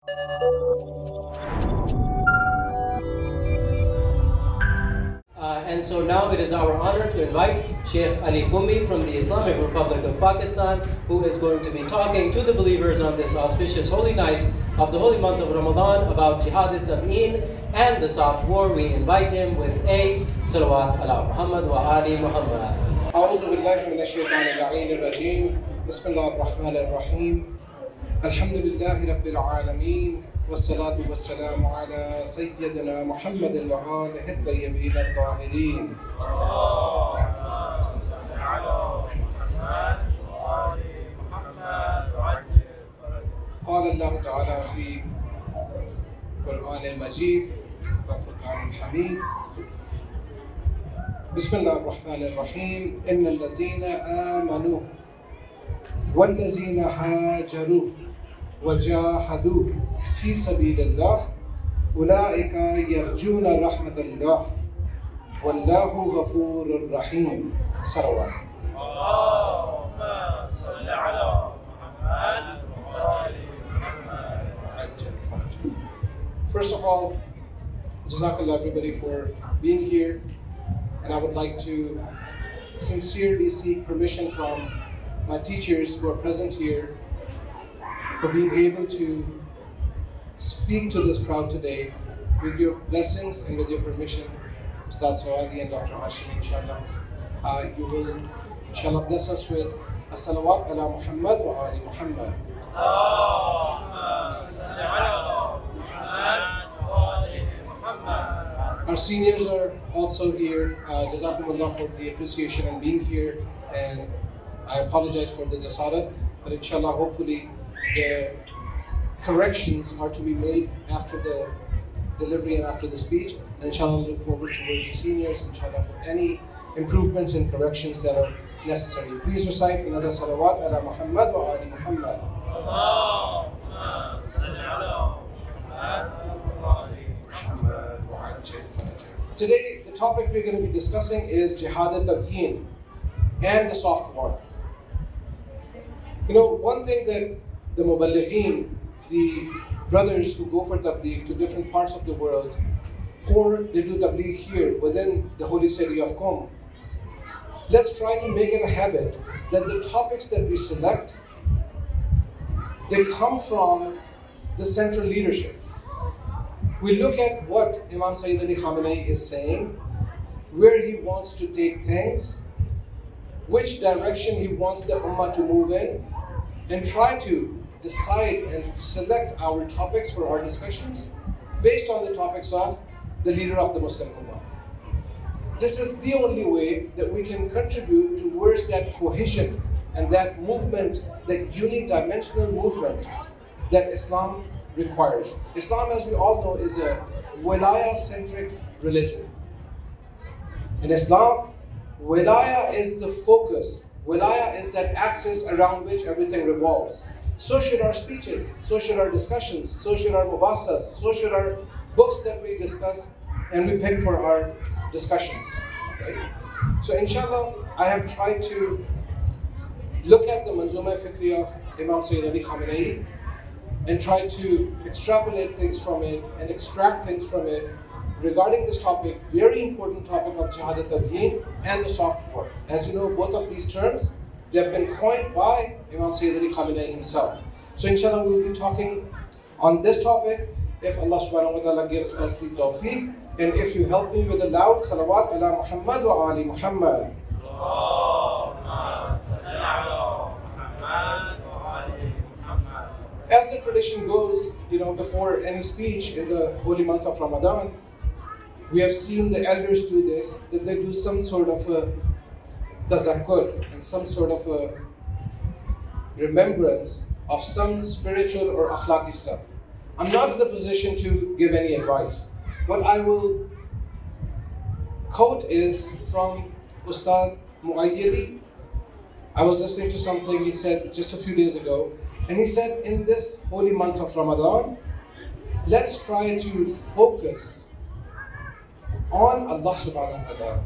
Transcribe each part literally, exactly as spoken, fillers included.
Uh, and so now it is our honor to invite Sheikh Ali Qummi from the Islamic Republic of Pakistan, who is going to be talking to the believers on this auspicious holy night of the holy month of Ramadan about Jihad al-Tab'een and the soft war. We invite him with a salawat ala Muhammad wa ali Muhammad. أعوذ بالله من الشيطان اللعين الرجيم بسم الله الرحمن الرحيم الحمد لله رب العالمين والصلاة والسلام على سيدنا محمد وآله الطيبين الطاهرين قال الله تعالى في القرآن المجيد والفرقان الحميد بسم الله الرحمن الرحيم إن الذين آمنوا والذين هاجروا وجاهدوا في سبيل الله أولئك يرجون رحمة الله والله غفور رحيم. صلوات. اللهم صل على محمد وآل محمد. First of all, Jazakallah everybody for being here, and I would like to sincerely seek permission from my teachers who are present here for being able to speak to this crowd today. With your blessings and with your permission, Ustad Sawadi and Doctor Hashim, inshallah, uh, you will inshallah bless us with a salawat ala Muhammad wa ali Muhammad. Our seniors are also here. Uh, Jazakumullah for the appreciation and being here, and I apologize for the jasarat, but inshallah hopefully the corrections are to be made after the delivery and after the speech, and inshallah look forward towards the seniors inshallah for any improvements and corrections that are necessary. Please recite another salawat ala Muhammad wa ali Muhammad. Today the topic we're going to be discussing is Jihad al-Tab'een and the soft war. You know, one thing that the Muballighin, the brothers who go for tabligh to different parts of the world, or they do tabligh here within the holy city of Qom, let's try to make it a habit that the topics that we select, they come from the central leadership. We look at what Imam Sayyid Ali Khamenei is saying, where he wants to take things, which direction he wants the Ummah to move in, and try to decide and select our topics for our discussions based on the topics of the leader of the Muslim Ummah. This is the only way that we can contribute towards that cohesion and that movement, that unidimensional movement that Islam requires. Islam, as we all know, is a wilaya-centric religion. In Islam, wilaya is the focus. Wilaya is that axis around which everything revolves. So should our speeches, so should our discussions, so should our mubasas, so should our books that we discuss and we pick for our discussions. Right? So inshallah, I have tried to look at the Manzuma Fikri of Imam Sayyid Ali Khamenei and try to extrapolate things from it and extract things from it regarding this topic, very important topic of Jihad al-Tab'een and the soft war. As you know, both of these terms, they have been coined by Imam Sayyid Ali Khamenei himself. So inshallah we will be talking on this topic if Allah subhanahu wa ta'ala gives us the tawfiq, and if you help me with a loud salawat ala Muhammad wa ali Muhammad. As the tradition goes, you know, before any speech in the holy month of Ramadan, we have seen the elders do this, that they do some sort of a tazakkur and some sort of a remembrance of some spiritual or akhlaqi stuff. I'm not in a position to give any advice. What I will quote is from Ustad Muayyidi. I was listening to something he said just a few days ago, and he said, in this holy month of Ramadan, let's try to focus on Allah subhanahu wa ta'ala.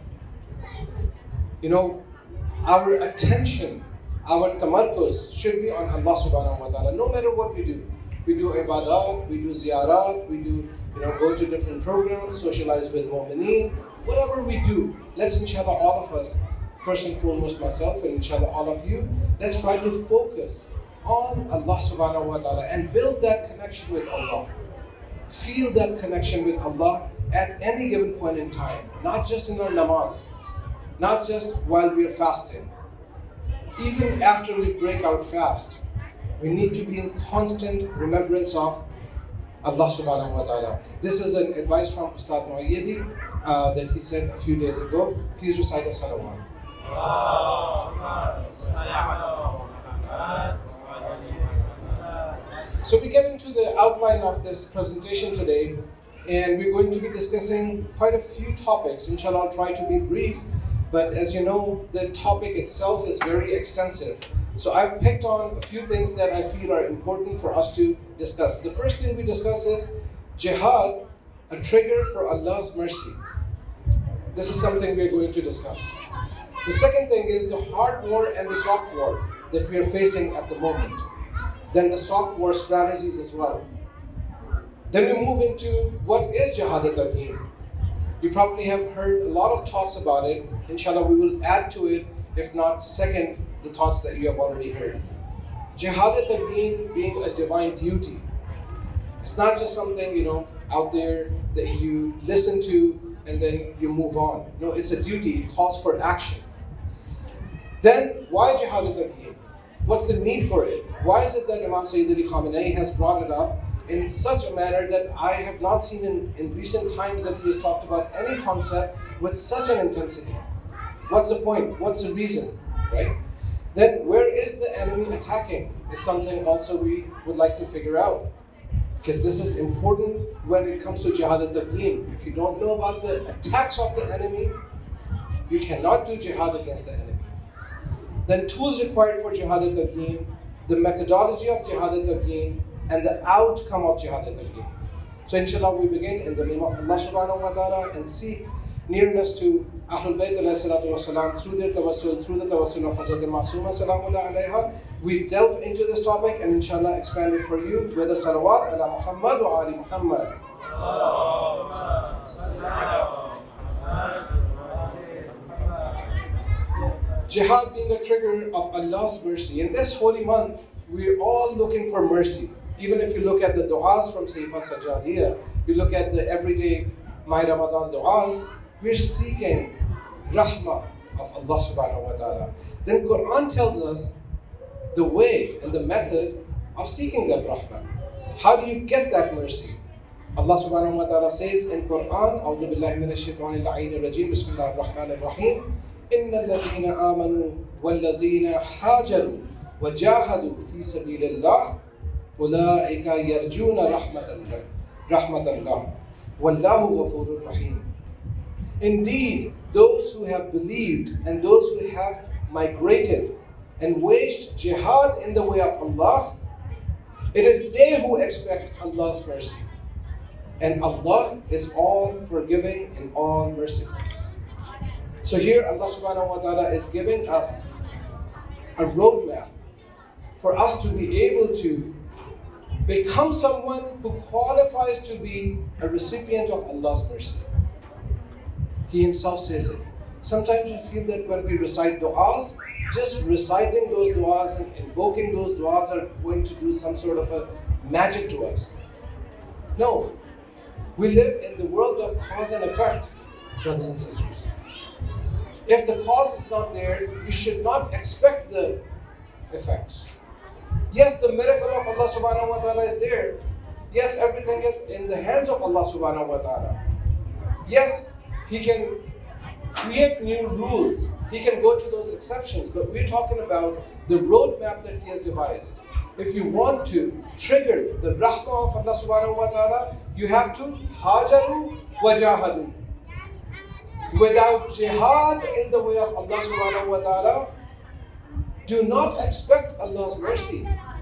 You know, our attention, our tamarkuz should be on Allah subhanahu wa ta'ala, no matter what we do. we do ibadat, we do ziyarat, we do, you know, go to different programs, socialize with mu'mineen, whatever we do, let's inshallah all of us, first and foremost myself and inshallah all of you, let's try to focus on Allah subhanahu wa ta'ala and build that connection with Allah. Feel that connection with Allah at any given point in time, not just in our namaz, not just while we are fasting. Even after we break our fast, we need to be in constant remembrance of Allah subhanahu wa ta'ala. This is an advice from Ustad Muayyidi uh, that he said a few days ago. Please recite the salawat. So we get into the outline of this presentation today, and we're going to be discussing quite a few topics. Inshallah, I'll try to be brief, but as you know, the topic itself is very extensive. So I've picked on a few things that I feel are important for us to discuss. The first thing we discuss is jihad, a trigger for Allah's mercy. This is something we're going to discuss. The second thing is the hard war and the soft war that we are facing at the moment. Then the soft war strategies as well. Then we move into what is Jihad at-Targhib. You probably have heard a lot of talks about it. Inshallah, we will add to it, if not second, the thoughts that you have already heard. Jihad at-Targhib being a divine duty. It's not just something, you know, out there that you listen to and then you move on. No, it's a duty. It calls for action. Then, why Jihad at-Targhib? What's the need for it? Why is it that Imam Sayyid Ali Khamenei has brought it up in such a manner that I have not seen in, in recent times that he has talked about any concept with such an intensity? What's the point? What's the reason? Right? Then where is the enemy attacking is something also we would like to figure out. Because this is important when it comes to Jihad at-Targhib. If you don't know about the attacks of the enemy, you cannot do jihad against the enemy. Then tools required for Jihad at-Targhib, the methodology of Jihad at-Targhib, and the outcome of Jihad at-Targhib. So inshallah we begin in the name of Allah subhanahu wa ta'ala and seek nearness to Ahlul Bayt alayhi salatu wa salam through their tawassul, through the tawassul of Hazrat Ma'sooma salamullah alayha. We delve into this topic and inshallah expand it for you with a salawat ala Muhammad wa ali Muhammad. Jihad being a trigger of Allah's mercy. In this holy month, we're all looking for mercy. Even if you look at the du'as from Sayfa Sajjadiyya, you look at the everyday My Ramadan du'as, we're seeking rahmah of Allah subhanahu wa ta'ala. Then Quran tells us the way and the method of seeking that rahmah. How do you get that mercy? Allah subhanahu wa ta'ala says in Quran, A'udhu billahi minash shaitanir rajim, Bismillahir Rahmanir Rahim, إن الذين آمنوا والذين هاجروا وجاهدوا في سبيل الله أولئك يرجون رحمة الله رحمة الله والله غفور رحيم. Indeed, those who have believed and those who have migrated and waged jihad in the way of Allah, it is they who expect Allah's mercy. And Allah is all forgiving and all merciful. So here Allah subhanahu wa ta'ala is giving us a roadmap for us to be able to become someone who qualifies to be a recipient of Allah's mercy. He himself says it. Sometimes we feel that when we recite du'as, just reciting those du'as and invoking those du'as are going to do some sort of a magic to us. No. We live in the world of cause and effect, brothers and sisters. If the cause is not there, we should not expect the effects. Yes, the miracle of Allah subhanahu wa ta'ala is there. Yes, everything is in the hands of Allah subhanahu wa ta'ala. Yes, He can create new rules. He can go to those exceptions. But we're talking about the roadmap that He has devised. If you want to trigger the rahmah of Allah subhanahu wa ta'ala, you have to hajaru wa jahadu. Without jihad in the way of Allah subhanahu wa ta'ala, do not expect Allah's mercy.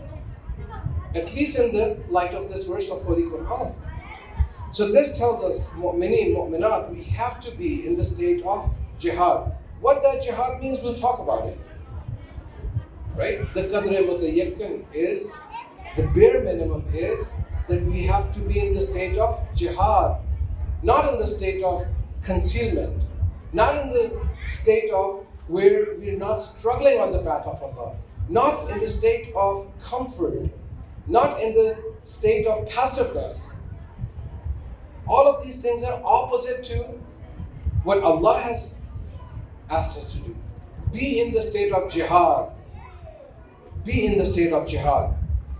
At least in the light of this verse of Holy Quran. So this tells us, mu'mineen, mu'minat, we have to be in the state of jihad. What that jihad means, we'll talk about it. Right? The qadr mutayakkan is The bare minimum is that we have to be in the state of jihad, not in the state of concealment, not in the state of where we're not struggling on the path of Allah, not in the state of comfort, not in the state of passiveness. All of these things are opposite to what Allah has asked us to do. Be in the state of jihad. Be in the state of jihad.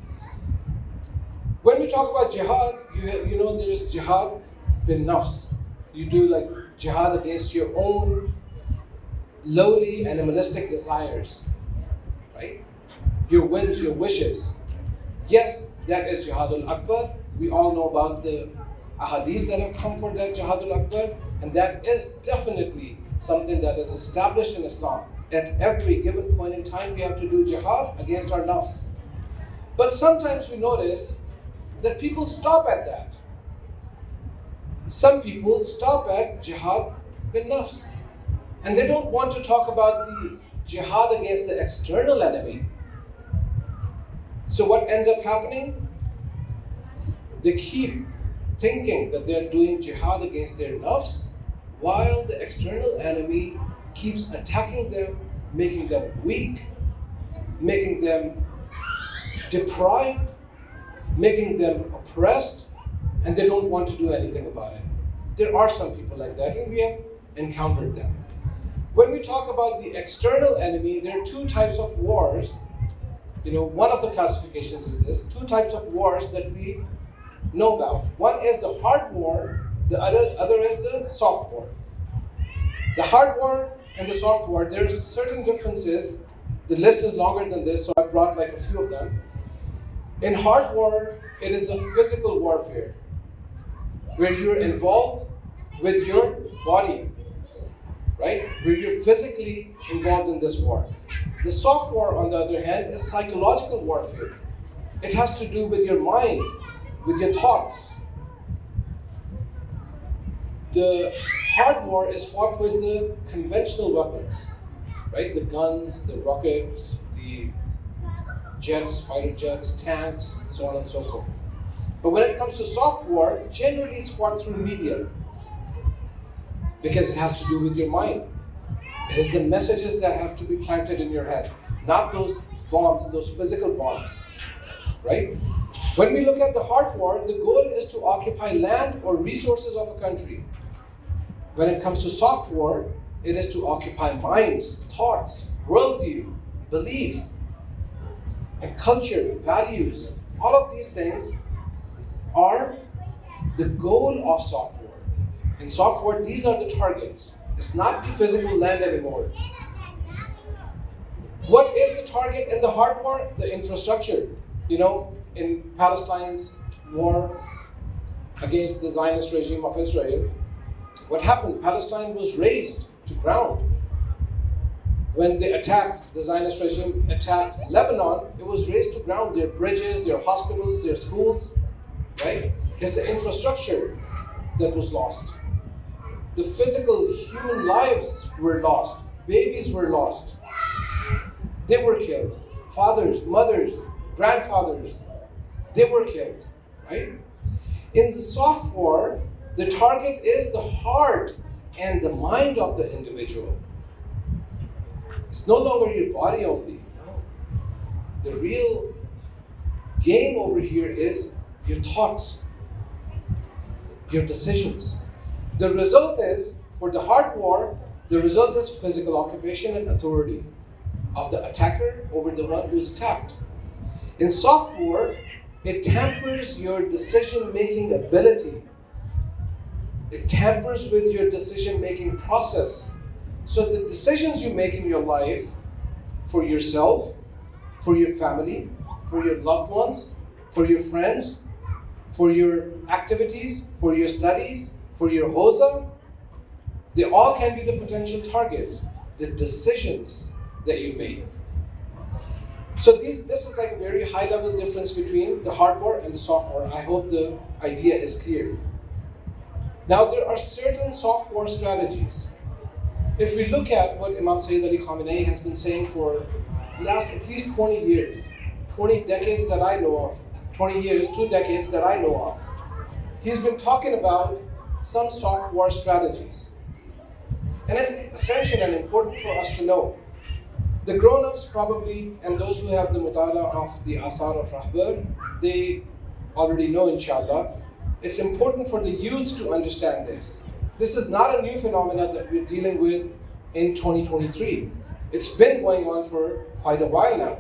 When we talk about jihad, you, have, you know there is jihad bin nafs. You do like jihad against your own lowly animalistic desires, right? Your whims, your wishes. Yes, that is jihadul akbar. We all know about the ahadith that have come for that jihadul akbar, and that is definitely something that is established in Islam. At every given point in time, we have to do jihad against our nafs. But sometimes we notice that people stop at that. Some people stop at jihad bin nafs, and they don't want to talk about the jihad against the external enemy. So what ends up happening? They keep thinking that they're doing jihad against their nafs, while the external enemy keeps attacking them, making them weak, making them deprived, making them oppressed, and they don't want to do anything about it. There are some people like that, and we have encountered them. When we talk about the external enemy, there are two types of wars. You know, one of the classifications is this, two types of wars that we know about. One is the hard war, the other, other is the soft war. The hard war and the soft war, there are certain differences. The list is longer than this, so I brought like a few of them. In hard war, it is a physical warfare where you're involved with your body, right? Where you're physically involved in this war. The soft war, on the other hand, is psychological warfare. It has to do with your mind, with your thoughts. The hard war is fought with the conventional weapons, right? The guns, the rockets, the jets, fighter jets, tanks, so on and so forth. But when it comes to soft war, generally it's fought through media because it has to do with your mind. It is the messages that have to be planted in your head, not those bombs, those physical bombs, right? When we look at the hard war, the goal is to occupy land or resources of a country. When it comes to soft war, it is to occupy minds, thoughts, worldview, belief, and culture, values. All of these things are the goal of soft war. In soft war, these are the targets. It's not the physical land anymore. What is the target in the hard war? The infrastructure. You know, in Palestine's war against the Zionist regime of Israel, what happened? Palestine was razed to ground. When they attacked, the Zionist regime attacked Lebanon, it was razed to ground. Their bridges, their hospitals, their schools, right? It's the infrastructure that was lost. The physical human lives were lost. Babies were lost. They were killed. Fathers, mothers, grandfathers, they were killed, right? In the soft war, the target is the heart and the mind of the individual. It's no longer your body only, no. The real game over here is your thoughts, your decisions. The result is, for the hard war, the result is physical occupation and authority of the attacker over the one who is attacked. In soft war, it tampers your decision-making ability. It tampers with your decision-making process. So the decisions you make in your life, for yourself, for your family, for your loved ones, for your friends, for your activities, for your studies, for your hoza, they all can be the potential targets, the decisions that you make. So these, this is like a very high level difference between the hard war and the soft war. I hope the idea is clear. Now there are certain soft war strategies. If we look at what Imam Sayyid Ali Khamenei has been saying for the last at least twenty years, twenty decades that I know of, twenty years, two decades that I know of, he's been talking about some soft war strategies. And it's essential and important for us to know. The grown-ups probably, and those who have the mutala of the Asar of Rahbar, they already know, inshallah. It's important for the youth to understand this. This is not a new phenomenon that we're dealing with in twenty twenty-three. It's been going on for quite a while now.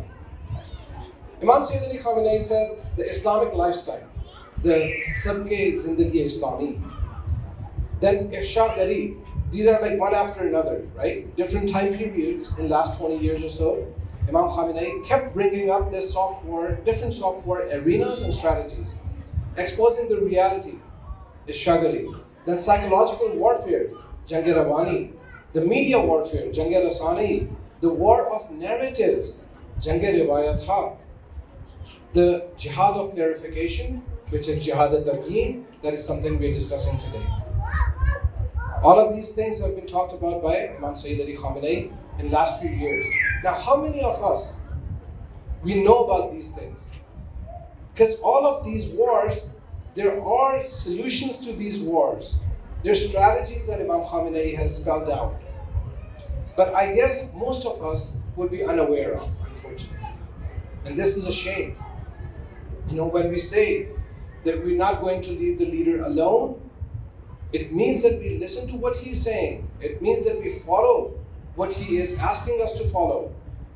Imam Sayyid Ali Khamenei said, the Islamic lifestyle, the Sabke Zindagi Islami, then Ifsha Gari, these are like one after another, right? Different time periods in last twenty years or so. Imam Khamenei kept bringing up this soft war, different soft war arenas and strategies, exposing the reality, Ifsha Gari. Then psychological warfare, Jang-e Rawani, the media warfare, Jang-e Rasani, the war of narratives, Jang-e Riwayat Ha, the jihad of clarification, which is jihad al-Targeen, that is something we are discussing today. All of these things have been talked about by Imam Sayyid Ali Khamenei in the last few years. Now, how many of us, we know about these things? Because all of these wars, there are solutions to these wars. There are strategies that Imam Khamenei has spelled out. But I guess most of us would be unaware of, unfortunately. And this is a shame. You know, when we say that we're not going to leave the leader alone, it means that we listen to what he's saying. It means that we follow what he is asking us to follow.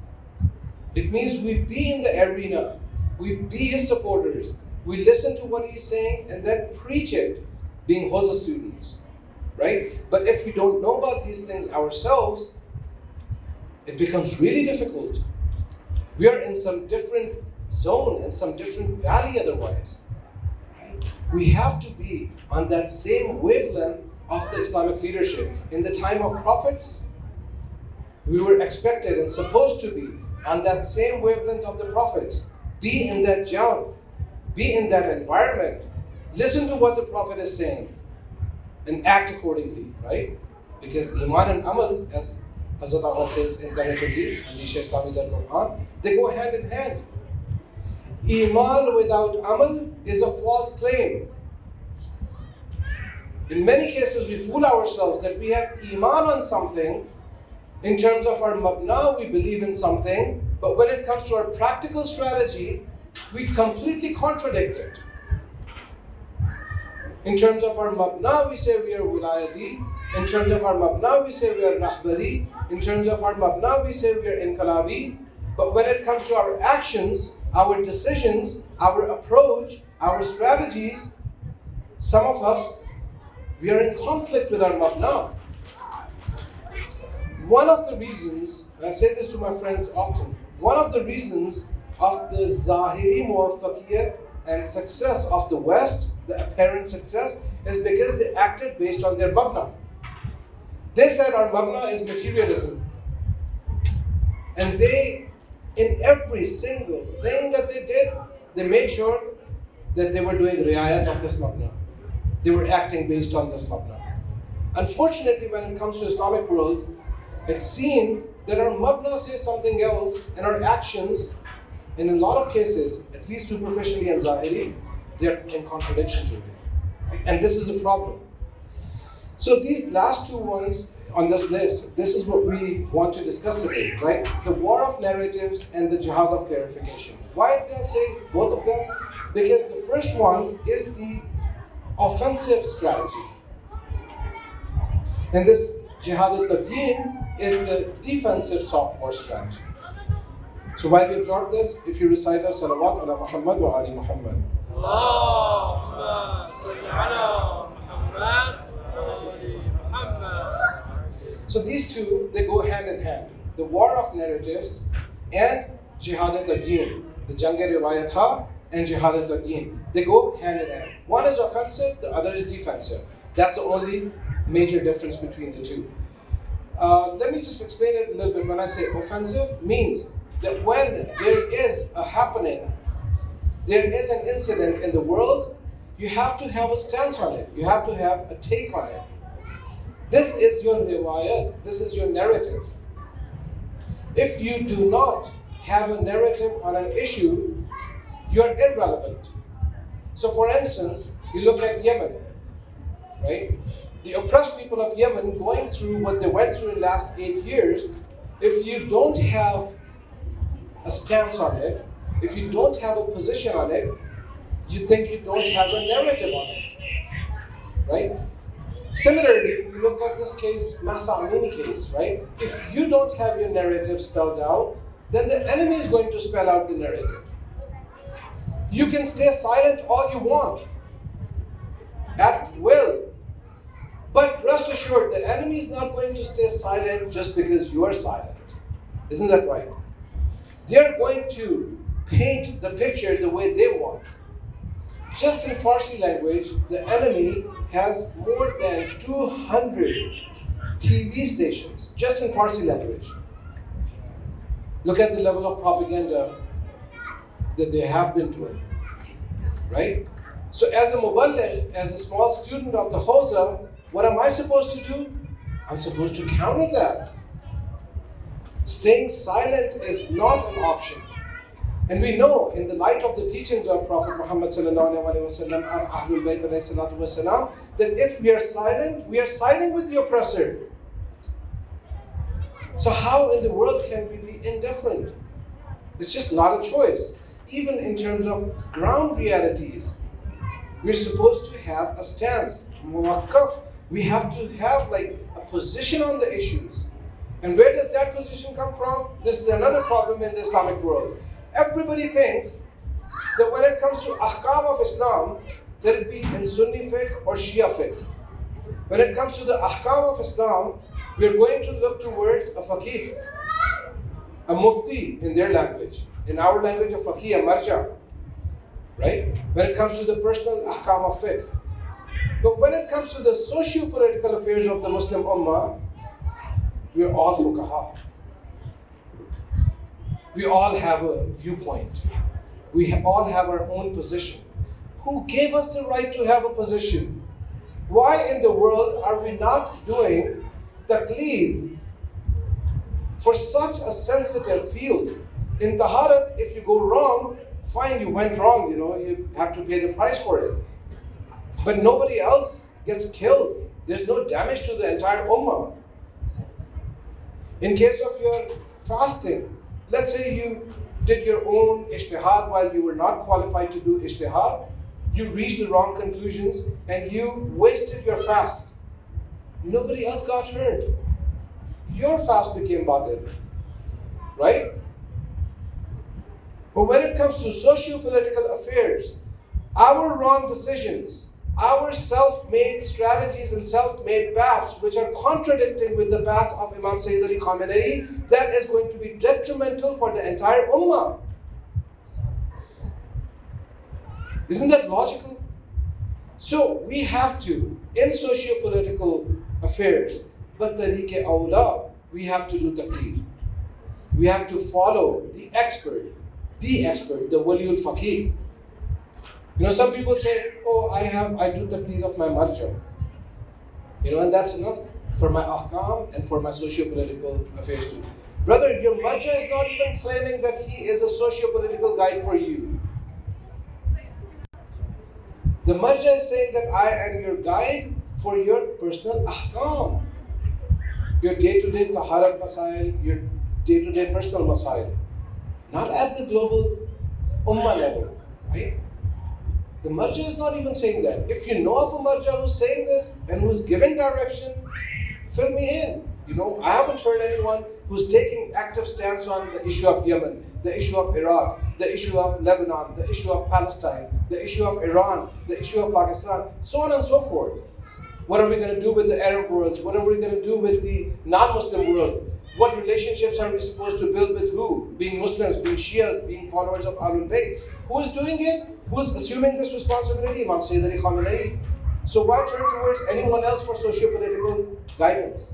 It means we be in the arena. We be his supporters. We listen to what he's saying and then preach it, being Hosa students, right? But if we don't know about these things ourselves, it becomes really difficult. We are in some different zone, in some different valley otherwise. Right? We have to be on that same wavelength of the Islamic leadership. In the time of prophets, we were expected and supposed to be on that same wavelength of the prophets. Be in that jaw, be in that environment. Listen to what the Prophet is saying and act accordingly, right? Because Iman and Amal, as Hazrat Allah says in Tariqul and Lisha Islami Dar Quran, they go hand in hand. Iman without Amal is a false claim. In many cases, we fool ourselves that we have Iman on something. In terms of our mabna, we believe in something, but when it comes to our practical strategy, we completely contradict it. In terms of our mabna, we say we are wilayati. In terms of our mabna, we say we are rahbari. In terms of our mabna, we say we are inqalabi. But when it comes to our actions, our decisions, our approach, our strategies, some of us, we are in conflict with our mabna. One of the reasons, and I say this to my friends often, one of the reasons of the Zahiri muwaffaqiyat and success of the West, the apparent success, is because they acted based on their mabna. They said our mabna is materialism. And they, in every single thing that they did, they made sure that they were doing riayat of this mabna. They were acting based on this mabna. Unfortunately, when it comes to Islamic world, it's seen that our mabna says something else and our actions, in a lot of cases, at least superficially and zahiri, they're in contradiction to it. Right? And this is a problem. So these last two ones on this list, this is what we want to discuss today, right? The war of narratives and the jihad of clarification. Why did I say both of them? Because the first one is the offensive strategy. And this jihad al-Targeen is the defensive soft war strategy. So while we absorb this, if you recite us salawat ala Muhammad wa ali Muhammad. Allahumma salli ala Muhammad wa ali Muhammad. So these two, they go hand in hand. The war of narratives and jihad al-Targeen, the Jang-e Riwayat Ha and jihad al-Targeen, they go hand in hand. One is offensive, the other is defensive. That's the only major difference between the two. Uh, let me just explain it a little bit. When I say offensive, means that when there is a happening, there is an incident in the world, you have to have a stance on it. You have to have a take on it. This is your riwayat. This is your narrative. If you do not have a narrative on an issue, you're irrelevant. So for instance, you look at Yemen, right? The oppressed people of Yemen going through what they went through in the last eight years, if you don't have a stance on it, if you don't have a position on it, you think you don't have a narrative on it, right? Similarly, you look at this case, Mahsa Amini case, right? If you don't have your narrative spelled out, then the enemy is going to spell out the narrative. You can stay silent all you want, at will. But rest assured, the enemy is not going to stay silent just because you are silent. Isn't that right? They're going to paint the picture the way they want. Just in Farsi language, the enemy has more than two hundred T V stations, just in Farsi language. Look at the level of propaganda that they have been doing, right? So as a muballigh, as a small student of the Hawza, what am I supposed to do? I'm supposed to counter that. Staying silent is not an option. And we know in the light of the teachings of Prophet Muhammad sallallahu alaihi wasallam and Ahlul Bayt alayhi salatu wasalam, that if we are silent, we are siding with the oppressor. So how in the world can we be indifferent? It's just not a choice. Even in terms of ground realities, we're supposed to have a stance. Muwaqqaf. We have to have like a position on the issues. And where does that position come from? This is another problem in the Islamic world. Everybody thinks that when it comes to ahkam of Islam, let it be in Sunni fiqh or Shia fiqh. When it comes to the ahkam of Islam, we are going to look towards a faqih, a mufti in their language. In our language, a faqih, a marja. Right? When it comes to the personal ahkam of fiqh. But when it comes to the socio-political affairs of the Muslim Ummah, we are all fuqaha. We all have a viewpoint. We all have our own position. Who gave us the right to have a position? Why in the world are we not doing taqleed for such a sensitive field? In taharat, if you go wrong, fine, you went wrong, you know, you have to pay the price for it. But nobody else gets killed. There's no damage to the entire ummah. In case of your fasting, let's say you did your own ijtihad while you were not qualified to do ijtihad, you reached the wrong conclusions and you wasted your fast. Nobody else got hurt. Your fast became batil, right? But when it comes to socio-political affairs, our wrong decisions, our self-made strategies and self-made paths, which are contradicting with the path of Imam Sayyid Ali Khamenei, that is going to be detrimental for the entire ummah. Isn't that logical? So we have to, in socio-political affairs, but tariq awla, we have to do taqleed. We have to follow the expert, the expert, the waliul faqih. You know, some people say, oh, I have, I do taqleed of my marja. You know, and that's enough for my ahkam and for my socio-political affairs too. Brother, your marja is not even claiming that he is a socio-political guide for you. The marja is saying that I am your guide for your personal ahkam. Your day-to-day taharat masail, your day-to-day personal masail. Not at the global ummah level, right? The marja is not even saying that. If you know of a marja who's saying this and who's giving direction, fill me in. You know, I haven't heard anyone who's taking active stance on the issue of Yemen, the issue of Iraq, the issue of Lebanon, the issue of Palestine, the issue of Iran, the issue of Pakistan, so on and so forth. What are we going to do with the Arab world? What are we going to do with the non-Muslim world? What relationships are we supposed to build with who? Being Muslims, being Shias, being followers of Ahlul Bayt. Who is doing it? Who is assuming this responsibility? Imam Sayyid Ali Khamenei. So why turn towards anyone else for socio-political guidance?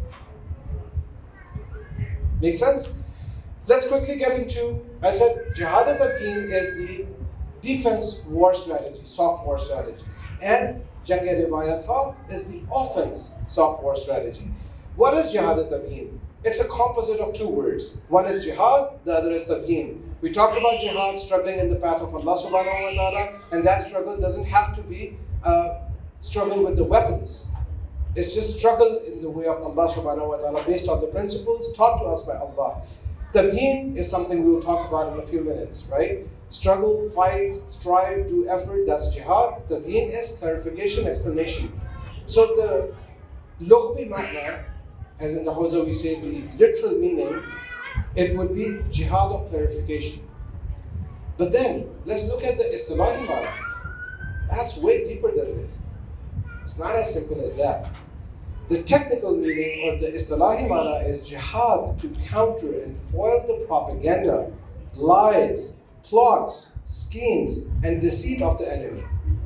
Make sense? Let's quickly get into, I said, Jihad-e-Tabyin is the defense war strategy, soft war strategy. And Jang-e-Riwayat is the offense soft war strategy. What is Jihad-e-Tabyin? It's a composite of two words. One is jihad, the other is tabyin. We talked about jihad, struggling in the path of Allah subhanahu wa ta'ala, and that struggle doesn't have to be a struggle with the weapons. It's just struggle in the way of Allah subhanahu wa ta'ala based on the principles taught to us by Allah. Tabheen is something we will talk about in a few minutes, right? Struggle, fight, strive, do effort, that's jihad. Tabheen is clarification, explanation. So the lughwi ma'na, as in the Hawza we say the literal meaning, it would be jihad of clarification. But then, let's look at the istilahi ma'na. That's way deeper than this. It's not as simple as that. The technical meaning or the istilahi ma'na is jihad to counter and foil the propaganda, lies, plots, schemes, and deceit of the enemy.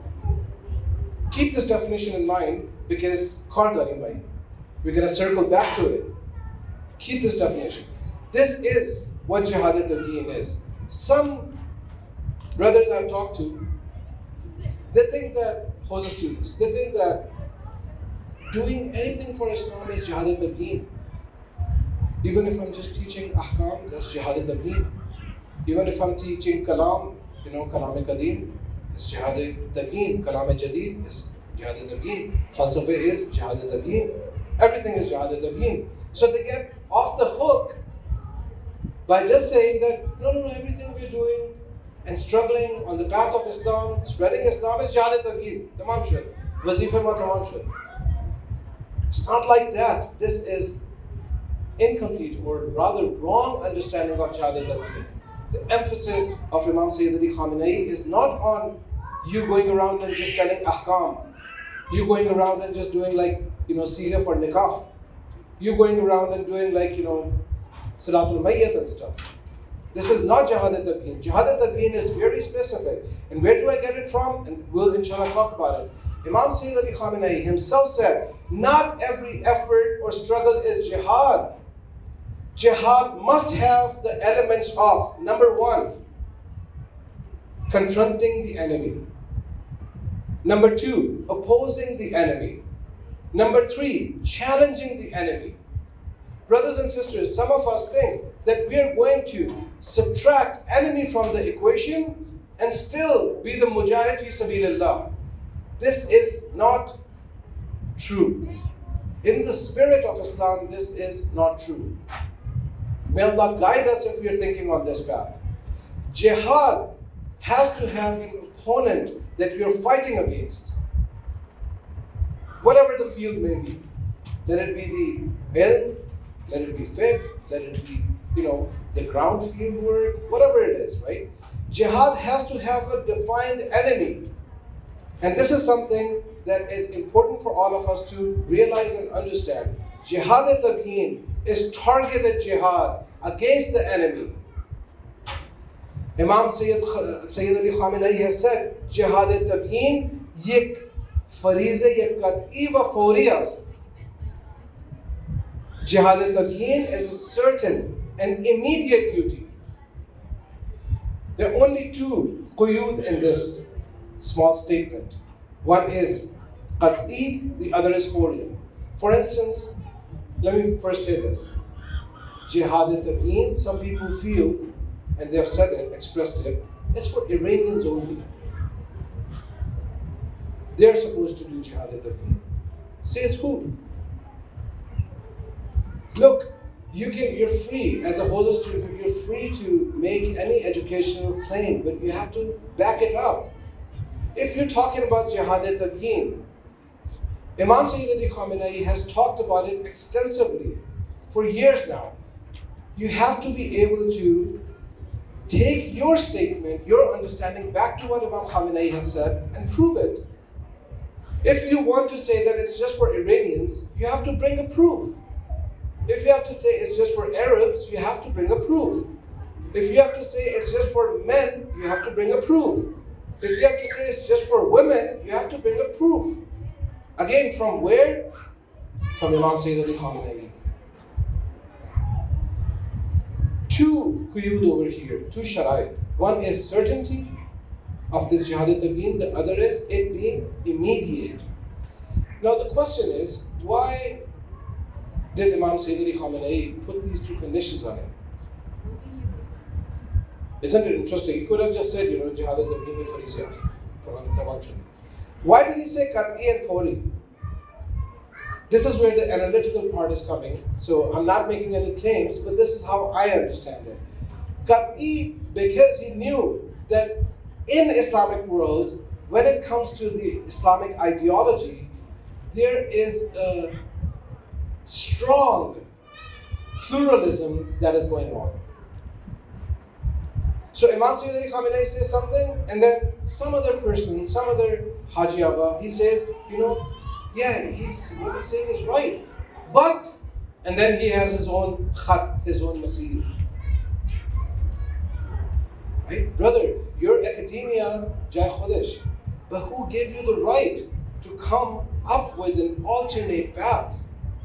Keep this definition in mind because Kardari mind. We're going to circle back to it. Keep this definition. This is what jihad al-deen is. Some brothers I've talked to, they think that, Hawza students, they think that doing anything for Islam is jihad al-deen. Even if I'm just teaching ahkam, that's jihad al-deen. Even if I'm teaching kalam, you know, kalam al-qadim, it's jihad al-deen. Kalam al-jadid is jihad al-deen. Falsafa is jihad al-deen. Everything is jihad al-deen. So they get off the hook by just saying that, no, no, no, everything we're doing and struggling on the path of Islam, spreading Islam is jihad al-deen. Tamam shud. Wazifa ma tamam shud. It's not like that. This is incomplete or rather wrong understanding of jihad al-deen. The emphasis of Imam Sayyid Ali Khamenei is not on you going around and just telling ahkam. You going around and just doing like, you know, seerah for nikah. You going around and doing like, you know, Salatul Mayyat and stuff. This is not Jihad al-Tabeen. Jihad al-Tabeen is very specific. And where do I get it from? And we'll inshallah talk about it. Imam Sayyid Ali Khamenei himself said, not every effort or struggle is jihad. Jihad must have the elements of, number one, confronting the enemy. Number two, opposing the enemy. Number three, challenging the enemy. Brothers and sisters, some of us think that we are going to subtract enemy from the equation and still be the mujahid fi sabilillah. This is not true. In the spirit of Islam, this is not true. May Allah guide us if we are thinking on this path. Jihad has to have an opponent that we are fighting against. Whatever the field may be. Let it be the ilm, let it be fiqh, let it be, you know, the ground field work, whatever it is, right? Jihad has to have a defined enemy. And this is something that is important for all of us to realize and understand. Jihad al-Tabheen is targeted jihad against the enemy. Imam Sayyid, Sayyid Ali Khamenei has said, Jihad al-Tabheen yek farize yek qat'i wa fawri ast. Jihad al-Tabheen is a certain and immediate duty. There are only two quyud in this small statement. One is qat'i, the other is fawri. For instance, let me first say this. Jihad al-Tabheen, some people feel, and they have said it, expressed it, it's for Iranians only. They're supposed to do Jihad al-Tabheen. Says who? Look, you can, you're free, as a Hawza student, you're free to make any educational claim, but you have to back it up. If you're talking about Jihad al-Tabheen, Imam Sayyid Ali Khamenei has talked about it extensively for years now. You have to be able to take your statement, your understanding back to what Imam Khamenei has said and prove it. If you want to say that it's just for Iranians, you have to bring a proof. If you have to say it's just for Arabs, you have to bring a proof. If you have to say it's just for men, you have to bring a proof. If you have to say it's just for women, you have to bring a proof. Again, from where? From Imam Sayyid Ali Khamenei. Two quyud over here, two sharait. One is certainty of this Jihad al-Tabheen, the other is it being immediate. Now the question is, why did Imam Sayyid Ali Khamenei put these two conditions on it? Isn't it interesting? He could have just said, you know, Jihad al-Tabeen Fariziyas. Why did he say Qat'i and Fawri? This is where the analytical part is coming. So I'm not making any claims, but this is how I understand it. Qat'i, because he knew that in Islamic world, when it comes to the Islamic ideology, there is a strong pluralism that is going on. So Imam Sayyid Ali Khamenei says something, and then some other person, some other Haji Aba, he says, you know, yeah, he's what he's saying is right. But, and then he has his own khat, his own masir. Right? Brother, your academia, Jai Khodesh, but who gave you the right to come up with an alternate path?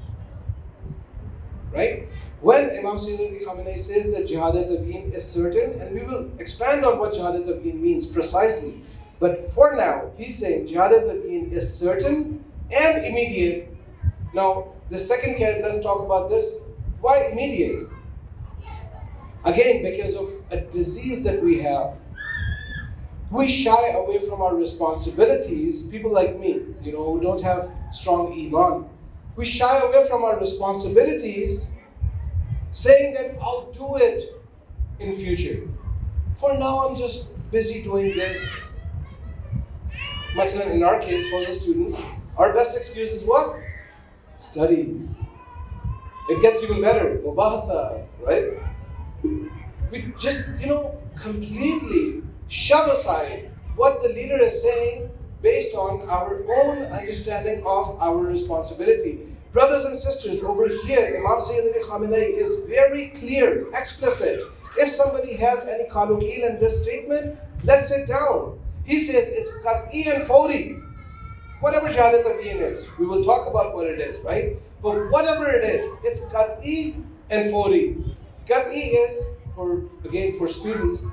Right? When Imam Sayyid Ali Khamenei says that Jihad al-Tabeen is certain, and we will expand on what Jihad al-Tabeen means precisely, but for now, he's saying Jihad al-Tabeen is certain and immediate. Now, the second case, let's talk about this. Why immediate? Again, because of a disease that we have. We shy away from our responsibilities, people like me, you know, who don't have strong iman. We shy away from our responsibilities, saying that I'll do it in future. For now, I'm just busy doing this. Masalan, in our case, for the students, our best excuse is what? Studies. It gets even better. Mubahasas, right? We just, you know, completely shove aside what the leader is saying based on our own understanding of our responsibility. Brothers and sisters, over here, Imam Sayyid Ali Khamenei is very clear, explicit. If somebody has any kalukil in this statement, let's sit down. He says it's Qat'i and Fawri. Whatever Jihad al-Tabeen is, we will talk about what it is, right? But whatever it is, it's Qat'i and Fawri. Qat'i is, for again, for students,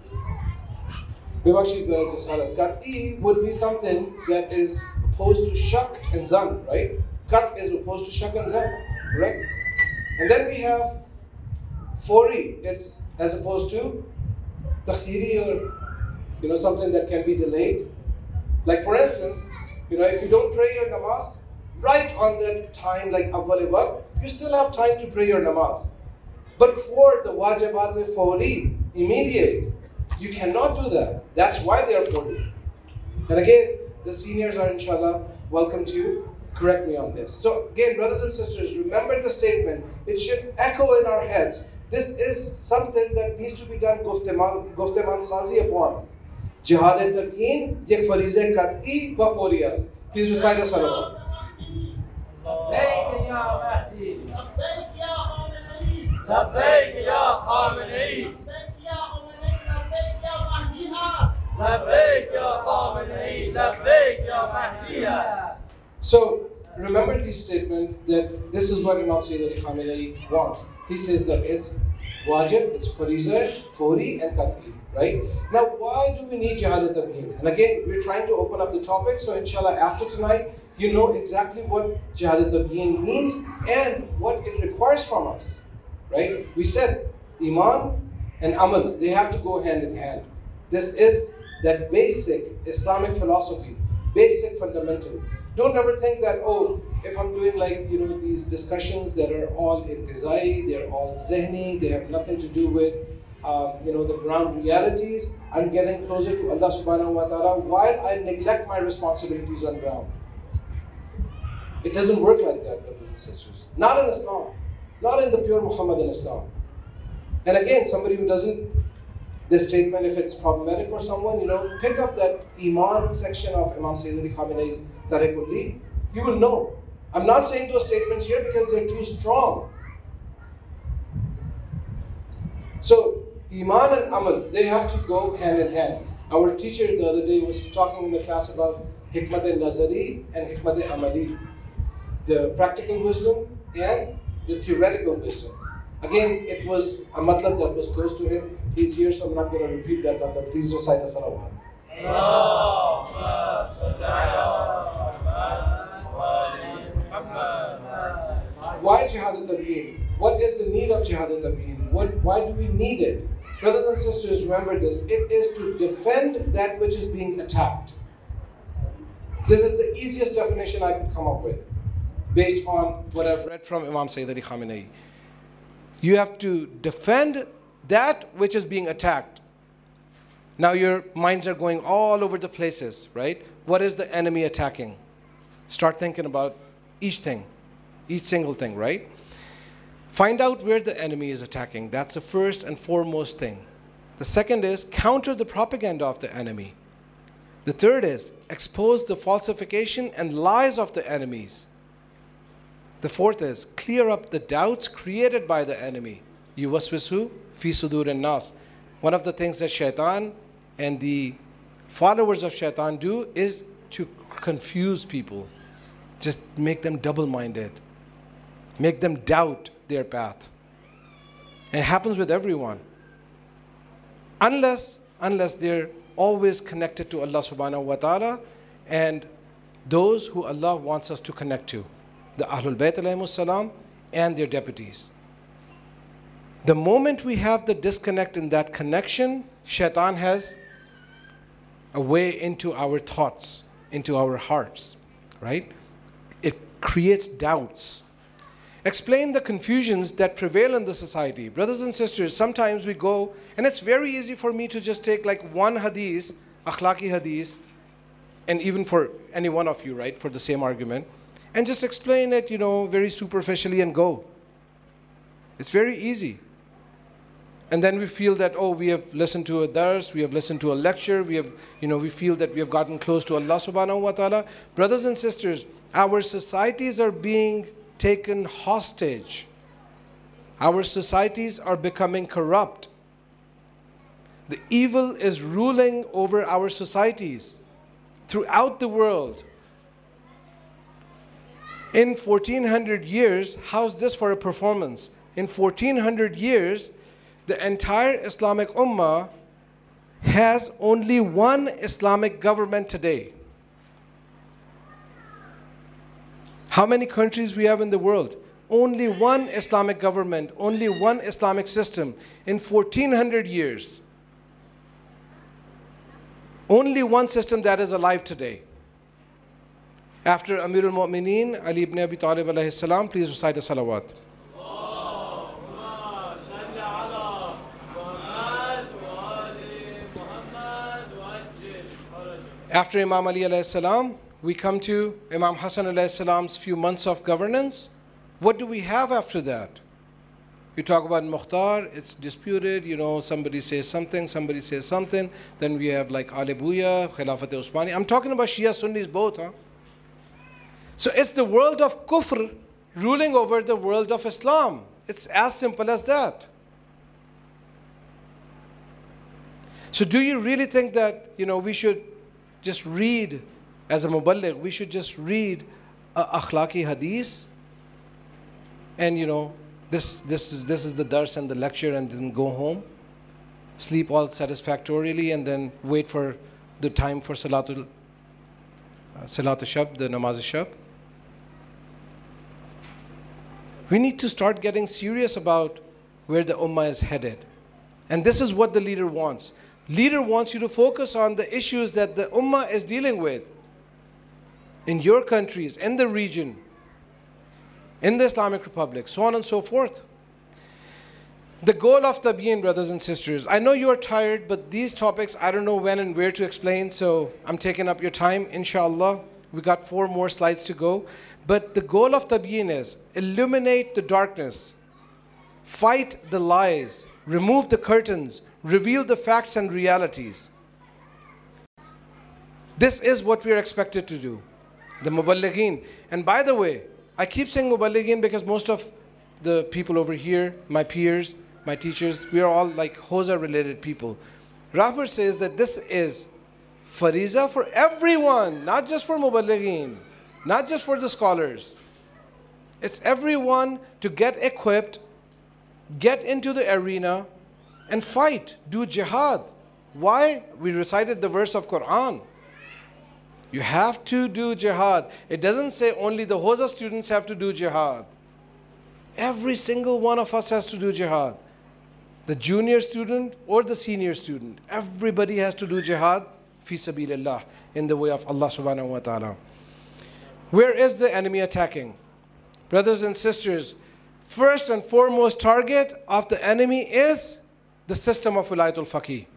Qat'i would be something that is opposed to shak and zan, right? Qat is opposed to shak and zan, correct? And then we have Fawri, it's as opposed to takhiri, or you know, something that can be delayed. Like for instance, you know, if you don't pray your namaz right on that time, like awwal waqt, you still have time to pray your namaz. But for the wajibat fawri, immediate, you cannot do that. That's why they are fawri. And again, the seniors are inshallah welcome to correct me on this. So again, brothers and sisters, remember the statement. It should echo in our heads. This is something that needs to be done gufteman sazi upon. Jihad al-Tabeen, yek farize qat'i wa fawriyas. Please recite a salawat. لبيك يا مهدي لبيك يا خامنئي لبيك يا خامنئي لبيك يا مهدي. So remember this statement that this is what Imam Sayyid Ali Khamenei wants. He says that it's wajib, it's fariza, fawri and qat'i, right? Now why do we need Jihad al-Tabeen? And again, we're trying to open up the topic, so inshallah after tonight, you know exactly what Jihad al-Tabeen means and what it requires from us, right? We said Iman and Amal, they have to go hand in hand. This is that basic Islamic philosophy, basic fundamental. Don't ever think that, oh, if I'm doing like, you know, these discussions that are all intizai, they're all zehni, they have nothing to do with, um, you know, the ground realities, I'm getting closer to Allah subhanahu wa ta'ala while I neglect my responsibilities on ground. It doesn't work like that, brothers and sisters. Not in Islam. Not in the pure Muhammadan Islam. And again, somebody who doesn't, this statement, if it's problematic for someone, you know, pick up that Iman section of Imam Sayyid Ali Khamenei's Tariqul Li. You will know. I'm not saying those statements here because they're too strong. So, Iman and Amal, they have to go hand in hand. Our teacher the other day was talking in the class about Hikmat-e-Nazari and Hikmat-e-Amali. The practical wisdom and the theoretical wisdom. Again, it was a matlab that was close to him. He's here, so I'm not going to repeat that matlab. Please recite a salawat. Why Jihad al-Tabeen? What is the need of Jihad al-Tabeen? What, why do we need it? Brothers and sisters, remember this. It is to defend that which is being attacked. This is the easiest definition I could come up with based on what I've read from Imam Sayyid Ali Khamenei. You have to defend that which is being attacked. Now your minds are going all over the places, right? What is the enemy attacking? Start thinking about each thing, each single thing, right? Find out where the enemy is attacking. That's the first and foremost thing. The second is counter the propaganda of the enemy. The third is expose the falsification and lies of the enemies. The fourth is clear up the doubts created by the enemy. Yuwaswisu fi sudur an-nas. One of the things that shaitan and the followers of shaitan do is to confuse people. Just make them double-minded. Make them doubt their path. And it happens with everyone. Unless, unless they're always connected to Allah subhanahu wa ta'ala and those who Allah wants us to connect to. The Ahlul Bayt alayhimus salam and their deputies. The moment we have the disconnect in that connection, shaitan has a way into our thoughts, into our hearts, right? It creates doubts. Explain the confusions that prevail in the society. Brothers and sisters, sometimes we go, and it's very easy for me to just take like one hadith, akhlaqi hadith, and even for any one of you, right, for the same argument, and just explain it, you know, very superficially and go. It's very easy. And then we feel that, oh, we have listened to a dars, we have listened to a lecture, we have, you know, we feel that we have gotten close to Allah subhanahu wa ta'ala. Brothers and sisters, our societies are being taken hostage. Our societies are becoming corrupt. The evil is ruling over our societies throughout the world. In fourteen hundred years, how's this for a performance? In fourteen hundred years, the entire Islamic Ummah has only one Islamic government today. How many countries we have in the world? Only one Islamic government, only one Islamic system in fourteen hundred years. Only one system that is alive today. After Amirul Mu'mineen, Ali ibn Abi Talib alayhi salam, please recite a salawat. After Imam Ali alayhi salam, we come to Imam Hassan alayhi salam's few months of governance. What do we have after that? We talk about Mukhtar, it's disputed, you know, somebody says something, somebody says something. Then we have like Ali Buya, Khilafat Usmani. I'm talking about Shia Sunnis both, huh? So it's the world of kufr ruling over the world of Islam. It's as simple as that. So do you really think that, you know, we should just read, as a muballigh, we should just read a akhlaqi hadith and, you know, this this is this is the dars and the lecture and then go home, sleep all satisfactorily and then wait for the time for Salatul uh, Salatul Shab, the Namaz Shab? We need to start getting serious about where the ummah is headed. And this is what the leader wants. Leader wants you to focus on the issues that the ummah is dealing with in your countries, in the region, in the Islamic Republic, so on and so forth. The goal of Tabyin, brothers and sisters, I know you are tired, but these topics, I don't know when and where to explain, so I'm taking up your time, inshallah. We got four more slides to go. But the goal of Tabyin is illuminate the darkness, fight the lies, remove the curtains, reveal the facts and realities. This is what we are expected to do, the Muballighin. And by the way, I keep saying Muballighin because most of the people over here, my peers, my teachers, we are all like Hawza related people. Rahbar says that this is Fariza for everyone, not just for Muballighin, not just for the scholars. It's everyone to get equipped, get into the arena and fight, do jihad. Why? We recited the verse of Quran. You have to do jihad. It doesn't say only the Hawza students have to do jihad. Every single one of us has to do jihad. the junior student or the senior student. Everybody has to do jihad fi sabilillah, in the way of Allah subhanahu wa ta'ala. Where is the enemy attacking? Brothers and sisters, first and foremost target of the enemy is the system of Wilayatul Faqih.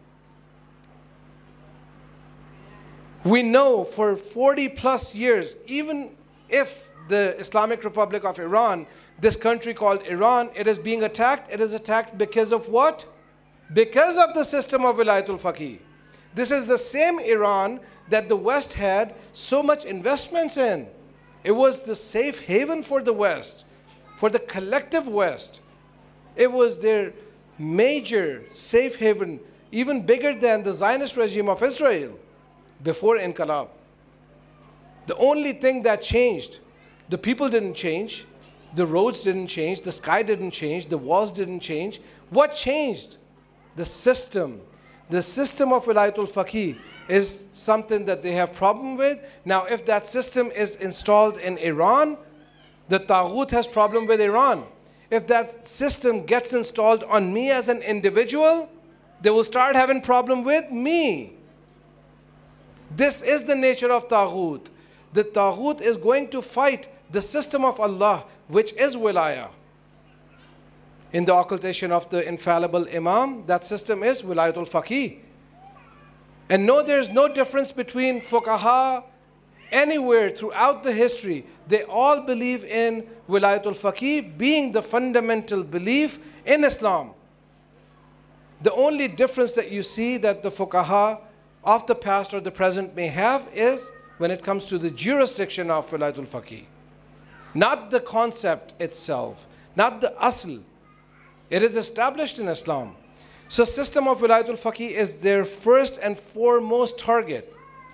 We know for forty plus years, even if the Islamic Republic of Iran, this country called Iran, it is being attacked, it is attacked because of what? Because of the system of Wilayatul Faqih. This is the same Iran that the West had so much investments in. It was the safe haven for the West, for the collective West. It was their major safe haven, even bigger than the Zionist regime of Israel before Inqilab. The only thing that changed, the people didn't change, the roads didn't change, the sky didn't change, the walls didn't change. What changed? The system. The system of Wilayatul Faqih is something that they have problem with. Now, if that system is installed in Iran, the Taghut has problem with Iran. If that system gets installed on me as an individual, they will start having problem with me. This is the nature of Taghut. The Taghut is going to fight the system of Allah, which is Wilaya. In the occultation of the infallible Imam, that system is Wilayatul Faqih. And no, there is no difference between Fuqaha anywhere throughout the history. They all believe in Wilayatul Faqih being the fundamental belief in Islam. The only difference that you see that the Fuqaha of the past or the present may have is when it comes to the jurisdiction of Wilayatul Faqih. Not the concept itself, not the asl. It is established in Islam. So system of Wilayatul Faqih is their first and foremost target.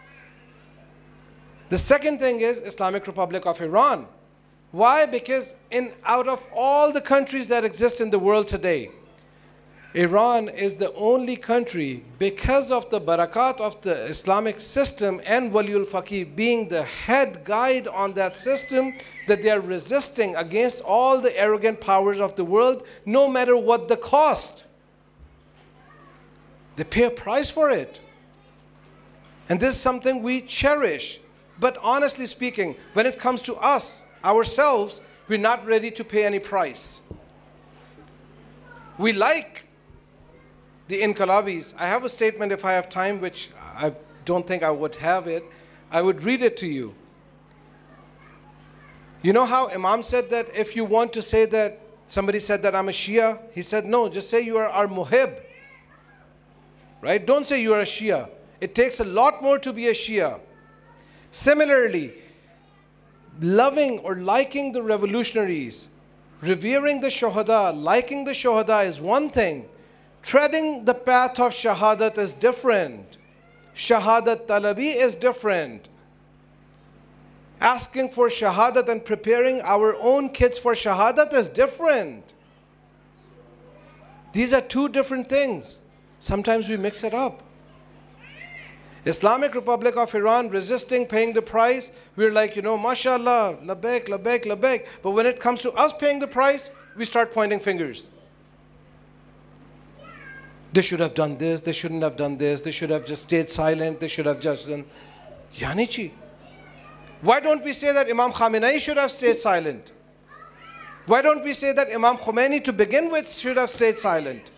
The second thing is Islamic Republic of Iran. Why? Because in out of all the countries that exist in the world today, Iran is the only country, because of the barakat of the Islamic system and Waliul Faqih being the head guide on that system, that they are resisting against all the arrogant powers of the world, no matter what the cost. They pay a price for it. And this is something we cherish. But honestly speaking, when it comes to us, ourselves, we're not ready to pay any price. We like the Inqilabis. I have a statement, if I have time, which I don't think I would have it. I would read it to you. You know how Imam said that if you want to say that, somebody said that I'm a Shia, he said, no, just say you are our muhib. Right? Don't say you are a Shia. It takes a lot more to be a Shia. Similarly, loving or liking the revolutionaries, revering the Shuhada, liking the Shuhada is one thing. Treading the path of Shahadat is different. Shahadat Talabi is different. Asking for Shahadat and preparing our own kids for Shahadat is different. These are two different things. Sometimes we mix it up. Islamic Republic of Iran resisting paying the price, we're like, you know, mashallah, labbaik, labbaik, labbaik. But when it comes to us paying the price, we start pointing fingers. They should have done this, they shouldn't have done this, they should have just stayed silent, they should have just done. Yanichi. Why don't we say that Imam Khamenei should have stayed silent? Why don't we say that Imam Khomeini to begin with should have stayed silent?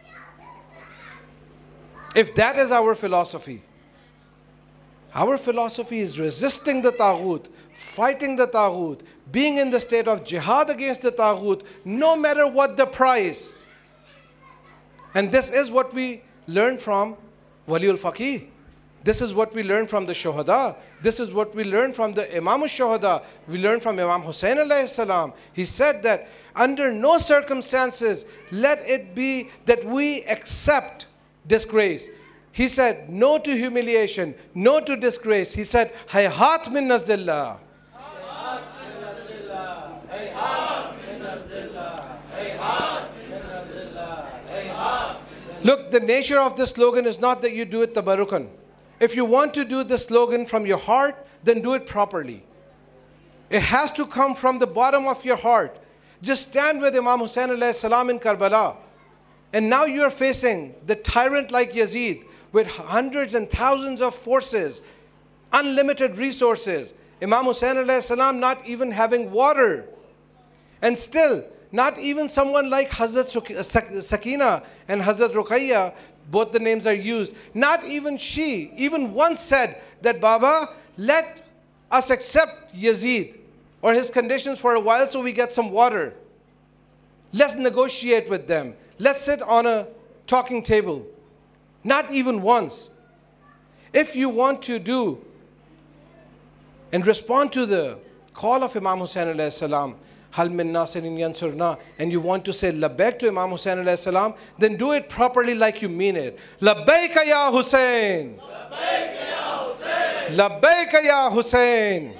If that is our philosophy, our philosophy is resisting the Taghut, fighting the Taghut, being in the state of jihad against the Taghut, no matter what the price. And this is what we learn from Waliul Faqih. This is what we learn from the Shuhada. This is what we learn from the Imam al-Shuhada. We learn from Imam Hussein alayhi salam. He said that under no circumstances let it be that we accept disgrace. He said no to humiliation, no to disgrace. He said, hayhat min nazillah. Look, the nature of this slogan is not that you do it tabarukan. If you want to do the slogan from your heart, then do it properly. It has to come from the bottom of your heart. Just stand with Imam Hussein alayhi salam in Karbala And now you're facing the tyrant like Yazid with hundreds and thousands of forces, unlimited resources. Imam Hussain alayhi salam not even having water. And still, not even someone like Hazrat Sakina and Hazrat Ruqayya, both the names are used. Not even she even once said that, Baba, let us accept Yazid or his conditions for a while so we get some water. Let's negotiate with them. Let's sit on a talking table. Not even once. If you want to do and respond to the call of Imam Hussain alayhi salam, Hal min nasirin yansurna, and you want to say labbaik to Imam Hussain alayhi salam, then do it properly like you mean it. Labbaik ya Hussain. Labbaik ya Hussain. Labbaik ya Hussain.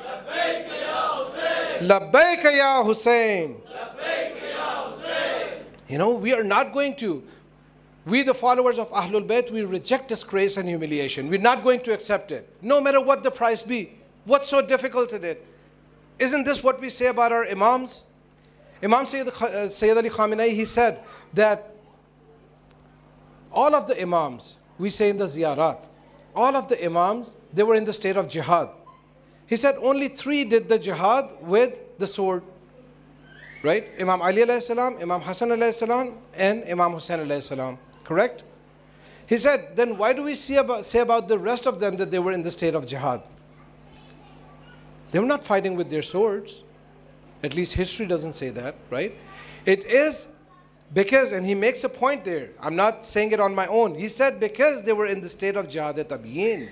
Labbaik ya Hussain. You know, we are not going to, we the followers of Ahlul Bayt, we reject disgrace and humiliation. We're not going to accept it, no matter what the price be. What's so difficult in it? Isn't this what we say about our Imams? Imam Sayyid, uh, Sayyid Ali Khamenei, he said that all of the Imams, we say in the ziyarat, all of the Imams, they were in the state of jihad. He said only three did the jihad with the sword. Right? Imam Ali alayhi salam, Imam Hassan alayhi salam, and Imam Hussain alayhi salam. Correct? He said, then why do we see about, say about the rest of them that they were in the state of jihad? They were not fighting with their swords. At least history doesn't say that, right? It is because, and he makes a point there. I'm not saying it on my own. He said because they were in the state of jihad-e-tabyin.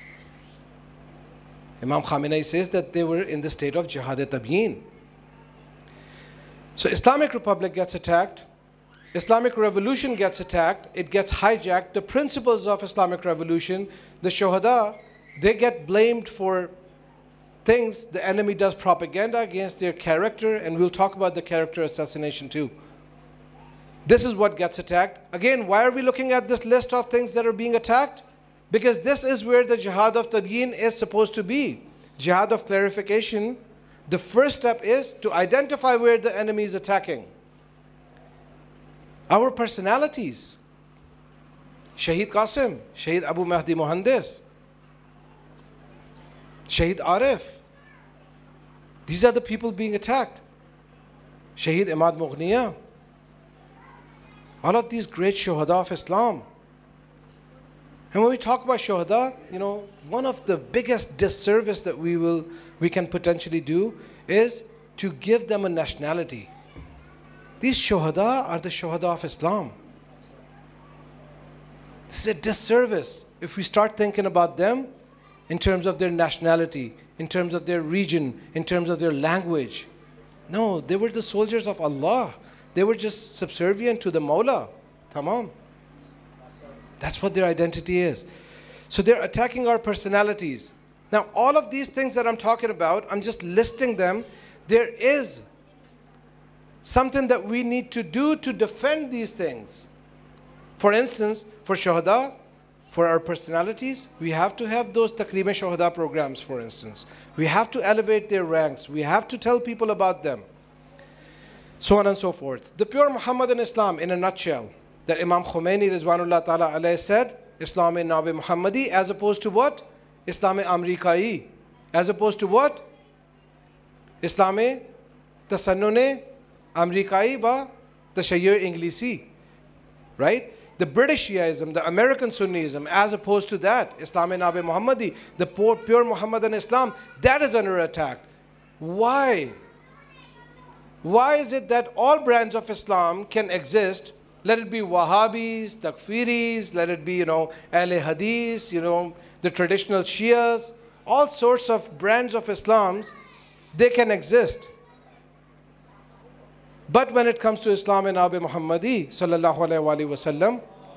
Imam Khamenei says that they were in the state of jihad-e-tabyin. So Islamic Republic gets attacked. Islamic Revolution gets attacked. It gets hijacked. The principles of Islamic Revolution, the Shuhada, they get blamed for things. The enemy does propaganda against their character, and we'll talk about the character assassination too. This is what gets attacked. Again, why are we looking at this list of things that are being attacked? Because this is where the jihad of tabyin is supposed to be. Jihad of clarification. The first step is to identify where the enemy is attacking. Our personalities. Shaheed Qasim, Shaheed Abu Mahdi Mohandis, Shaheed Arif. These are the people being attacked. Shaheed Imad Mughniya. All of these great shuhada of Islam. And when we talk about shuhada, you know, one of the biggest disservice that we will, we can potentially do is to give them a nationality. These shuhada are the shuhada of Islam. This is a disservice if we start thinking about them in terms of their nationality, in terms of their region, in terms of their language. No, they were the soldiers of Allah. They were just subservient to the Mawla. Tamam. That's what their identity is. So they're attacking our personalities. Now, all of these things that I'm talking about, I'm just listing them. There is something that we need to do to defend these things. For instance, for shuhada, for our personalities, we have to have those Takreem-e-Shuhada programs, for instance. We have to elevate their ranks. We have to tell people about them. So on and so forth. The pure Muhammadan Islam, in a nutshell, that Imam Khomeini Rizwanullah Ta'ala alayhi said, Islam-e-Nabi Muhammadi, as opposed to what? Islam-e-Amrikai. As opposed to what? Islam-e-Tasannun Amrikai va Tashayyu-e-Inglisi. Right? The British Shiaism, the American Sunnism, as opposed to that, Islam-e-Nabi Muhammadi, the pure, pure Muhammadan Islam, that is under attack. Why? Why is it that all brands of Islam can exist? Let it be Wahhabis, Takfiris, let it be, you know, Ahle Hadith, you know, the traditional Shias, all sorts of brands of Islams, they can exist. But when it comes to Islam-e-Nabi Muhammadi, sallallahu alayhi wa sallam,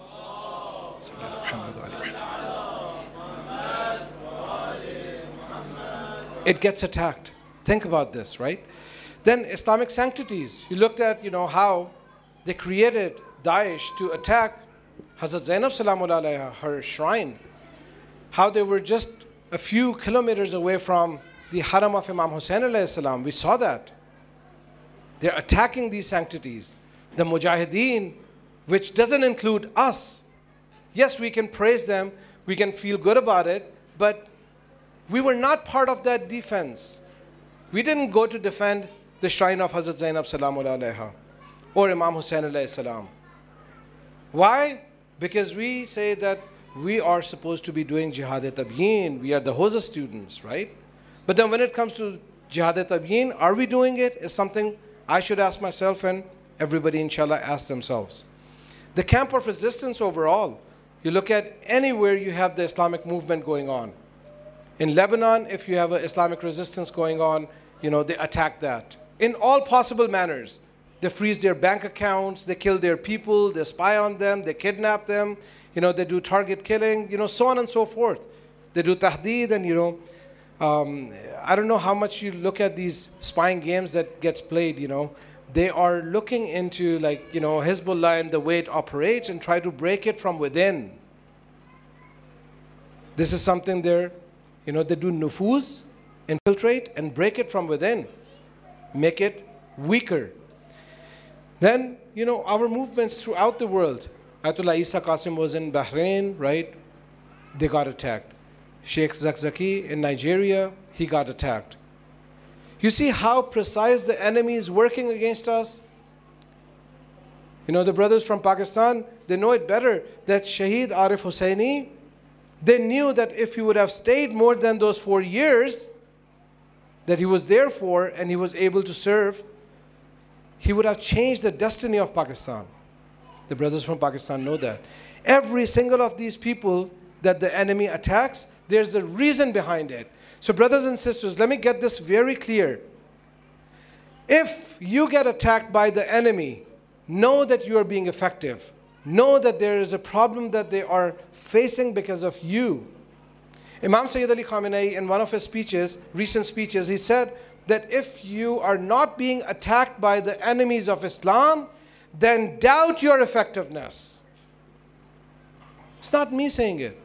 it gets attacked. Think about this, right? Then Islamic sanctities. You looked at, you know, how they created Daesh to attack Hazrat Zainab Salamullah alayha, her shrine. How they were just a few kilometers away from the haram of Imam Hussain alayhi salam. We saw that. They're attacking these sanctities. The Mujahideen which doesn't include us. Yes, we can praise them, we can feel good about it, but we were not part of that defense. We didn't go to defend the shrine of Hazrat Zainab Salamullah Alaiha or Imam Hussain Alayhi Salam. Why? Because we say that we are supposed to be doing Jihad-e-Tabyin. We are the Hawza students, right? But then when it comes to Jihad-e-Tabyin, are we doing it? Is something I should ask myself, and everybody inshallah ask themselves. The camp of resistance overall, you look at anywhere you have the Islamic movement going on. In Lebanon, if you have an Islamic resistance going on, you know, they attack that. In all possible manners. They freeze their bank accounts, they kill their people, they spy on them, they kidnap them, you know, they do target killing, you know, so on and so forth. They do tahdeed, and, you know, um, I don't know how much you look at these spying games that gets played, you know. They are looking into, like, you know, Hezbollah and the way it operates and try to break it from within. This is something they're, you know, they do nufuz, infiltrate and break it from within, make it weaker. Then, you know, our movements throughout the world. Ayatollah Isa Qasim was in Bahrain, right? They got attacked. Sheikh Zakzaki in Nigeria, he got attacked. You see how precise the enemy is working against us? You know, the brothers from Pakistan, they know it better, that Shaheed Arif Hussaini, they knew that if he would have stayed more than those four years that he was there for and he was able to serve, he would have changed the destiny of Pakistan. The brothers from Pakistan know that. Every single of these people that the enemy attacks, there's a reason behind it. So brothers and sisters, let me get this very clear. If you get attacked by the enemy, know that you are being effective. Know that there is a problem that they are facing because of you. Imam Sayyid Ali Khamenei, in one of his speeches, recent speeches, he said that if you are not being attacked by the enemies of Islam, then doubt your effectiveness. It's not me saying it.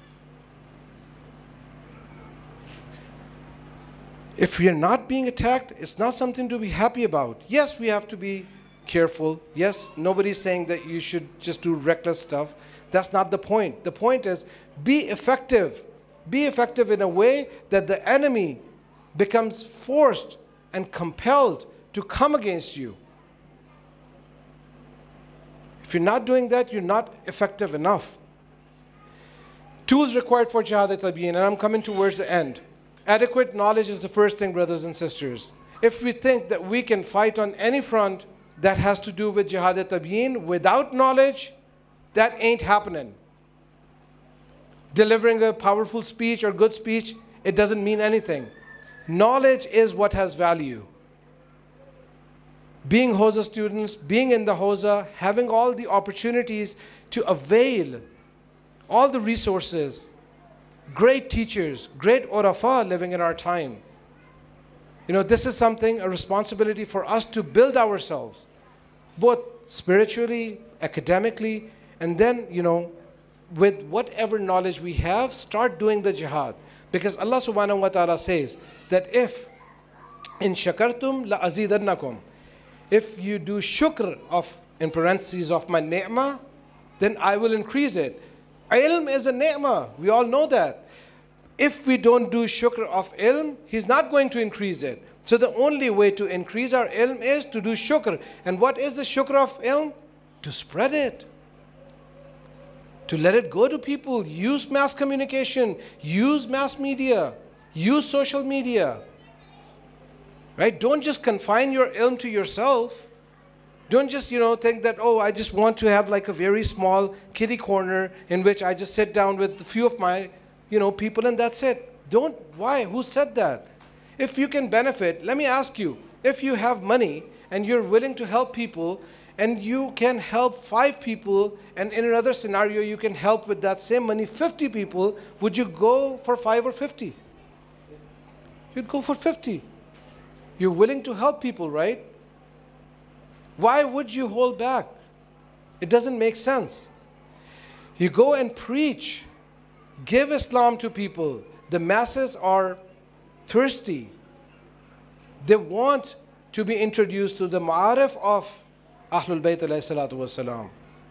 If we are not being attacked, it's not something to be happy about. Yes, we have to be careful. Yes, nobody's saying that you should just do reckless stuff. That's not the point. The point is, be effective. Be effective in a way that the enemy becomes forced and compelled to come against you. If you're not doing that, you're not effective enough. Tools required for Jihad-e-Tabyin, and I'm coming towards the end. Adequate knowledge is the first thing, brothers and sisters. If we think that we can fight on any front that has to do with Jihad-e-Tabyin without knowledge, that ain't happening. Delivering a powerful speech or good speech, it doesn't mean anything. Knowledge is what has value. Being Hawza students, being in the Hawza, having all the opportunities to avail all the resources, great teachers, great urafa living in our time. You know, this is something, a responsibility for us to build ourselves, both spiritually, academically, and then, you know, with whatever knowledge we have, start doing the jihad. Because Allah subhanahu wa ta'ala says that if in shakartum la azidannakum, if you do shukr of, in parentheses, of my ni'mah, then I will increase it. Ilm is a ni'mah. We all know that. If we don't do shukr of ilm, He's not going to increase it. So the only way to increase our ilm is to do shukr. And what is the shukr of ilm? To spread it. To let it go to people. Use mass communication. Use mass media. Use social media. Right? Don't just confine your ilm to yourself. Don't just, you know, think that, oh, I just want to have like a very small kiddie corner in which I just sit down with a few of my, you know, people and that's it. Don't, why? Who said that? If you can benefit, let me ask you, if you have money and you're willing to help people and you can help five people and in another scenario you can help with that same money fifty people, would you go for five or fifty? You'd go for fifty. You're willing to help people, right? Why would you hold back? It doesn't make sense. You go and preach. Give Islam to people. The masses are thirsty. They want to be introduced to the ma'arif of Ahlul Bayt alayhi salatu wasalam.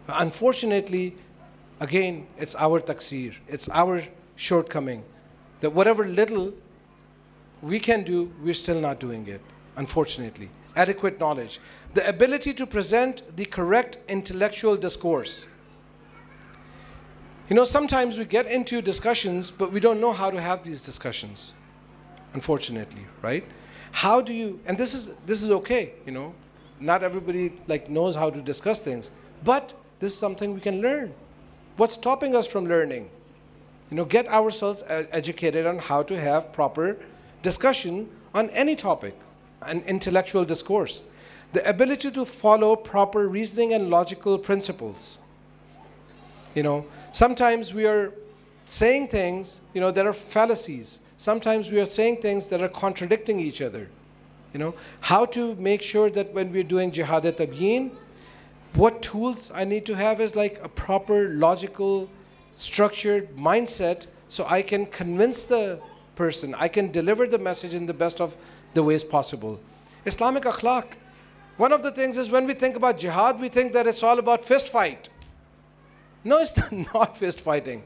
Unfortunately, again, it's our taqseer, it's our shortcoming, that whatever little we can do, we're still not doing it, unfortunately. Adequate knowledge. The ability to present the correct intellectual discourse. You know, sometimes we get into discussions, but we don't know how to have these discussions, unfortunately, right? How do you, and this is this is okay, you know, not everybody like knows how to discuss things, but this is something we can learn. What's stopping us from learning? You know, get ourselves educated on how to have proper discussion on any topic, an intellectual discourse. The ability to follow proper reasoning and logical principles. You know, sometimes we are saying things, you know, that are fallacies. Sometimes we are saying things that are contradicting each other. You know, how to make sure that when we're doing jihad-e-tabyin, what tools I need to have is like a proper logical, structured mindset so I can convince the person, I can deliver the message in the best of the ways possible. Islamic akhlaq. One of the things is when we think about jihad, we think that it's all about fist fight. No, it's not fist fighting.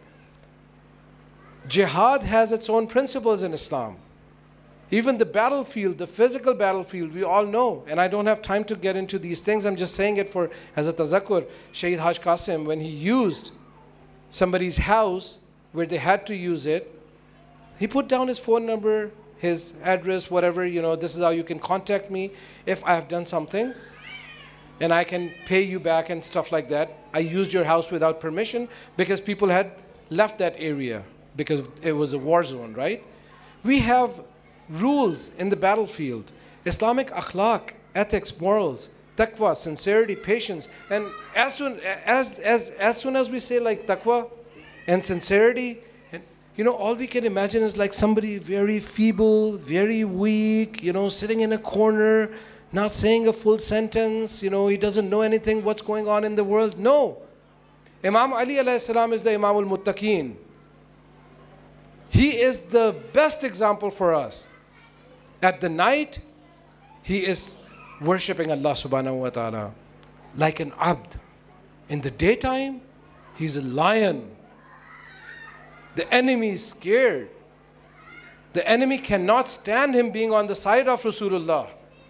Jihad has its own principles in Islam. Even the battlefield, the physical battlefield, we all know. And I don't have time to get into these things. I'm just saying it for as a tazakkur. Shaheed Haj Qasim, when he used somebody's house where they had to use it, he put down his phone number, his address, whatever, you know, this is how you can contact me if I have done something. And I can pay you back and stuff like that. I used your house without permission because people had left that area because it was a war zone, right? We have rules in the battlefield. Islamic akhlaq, ethics, morals, taqwa, sincerity, patience. And as soon as, as, as soon as we say like taqwa and sincerity, and you know, all we can imagine is like somebody very feeble, very weak, you know, sitting in a corner, not saying a full sentence, you know, he doesn't know anything what's going on in the world. No. Imam Ali alayhi salam is the Imam al-Muttaqeen. He is the best example for us. At the night, he is worshipping Allah subhanahu wa ta'ala like an abd. In the daytime, he's a lion. The enemy is scared. The enemy cannot stand him being on the side of Rasulullah.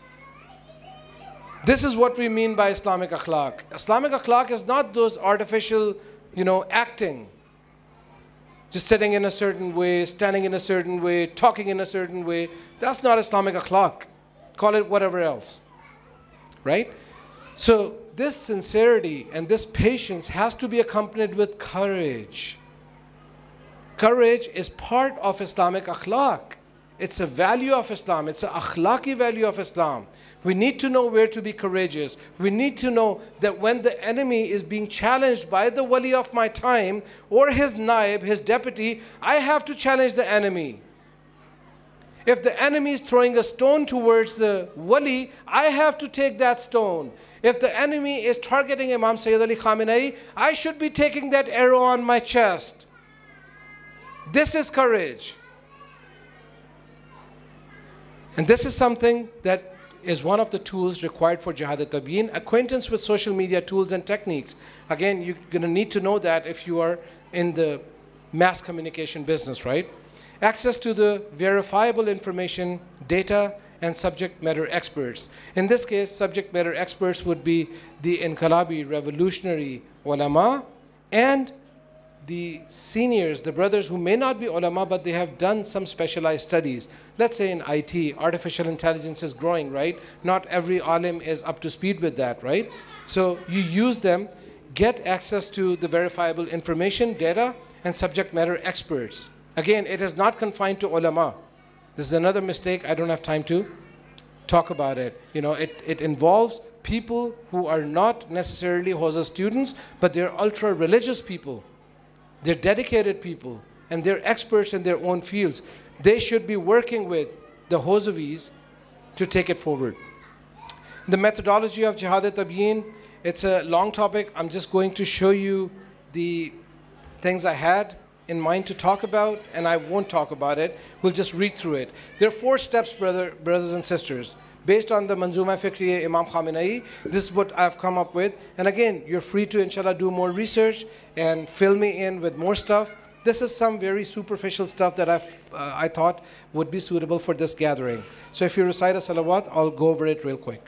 This is what we mean by Islamic akhlaq. Islamic akhlaq is not those artificial, you know, acting. Just sitting in a certain way, standing in a certain way, talking in a certain way. That's not Islamic akhlaq. Call it whatever else. Right? So this sincerity and this patience has to be accompanied with courage. Courage is part of Islamic akhlaq. It's a value of Islam. It's an akhlaqi value of Islam. We need to know where to be courageous. We need to know that when the enemy is being challenged by the wali of my time or his naib, his deputy, I have to challenge the enemy. If the enemy is throwing a stone towards the wali, I have to take that stone. If the enemy is targeting Imam Sayyid Ali Khamenei, I should be taking that arrow on my chest. This is courage. And this is something that is one of the tools required for jihad-e-tabyin. Acquaintance with social media tools and techniques. Again, you're going to need to know that if you are in the mass communication business, right? Access to the verifiable information, data, and subject matter experts. In this case, subject matter experts would be the Inqalabi revolutionary ulama and the seniors, the brothers who may not be ulama, but they have done some specialized studies. Let's say in I T, artificial intelligence is growing, right? Not every alim is up to speed with that, right? So you use them, get access to the verifiable information, data, and subject matter experts. Again, it is not confined to ulama. This is another mistake. I don't have time to talk about it. You know, it, it involves people who are not necessarily Hawza students, but they're ultra-religious people. They're dedicated people, and they're experts in their own fields. They should be working with the Hawzavis to take it forward. The methodology of jihad-e-tabyin, it's a long topic. I'm just going to show you the things I had in mind to talk about, and I won't talk about it. We'll just read through it. There are four steps, brother, brothers and sisters. based on the Manzuma Fikriya Imam Khamenei. This is what I've come up with. And again, you're free to, inshallah, do more research and fill me in with more stuff. This is some very superficial stuff that I've, uh, I thought would be suitable for this gathering. So if you recite a salawat, I'll go over it real quick.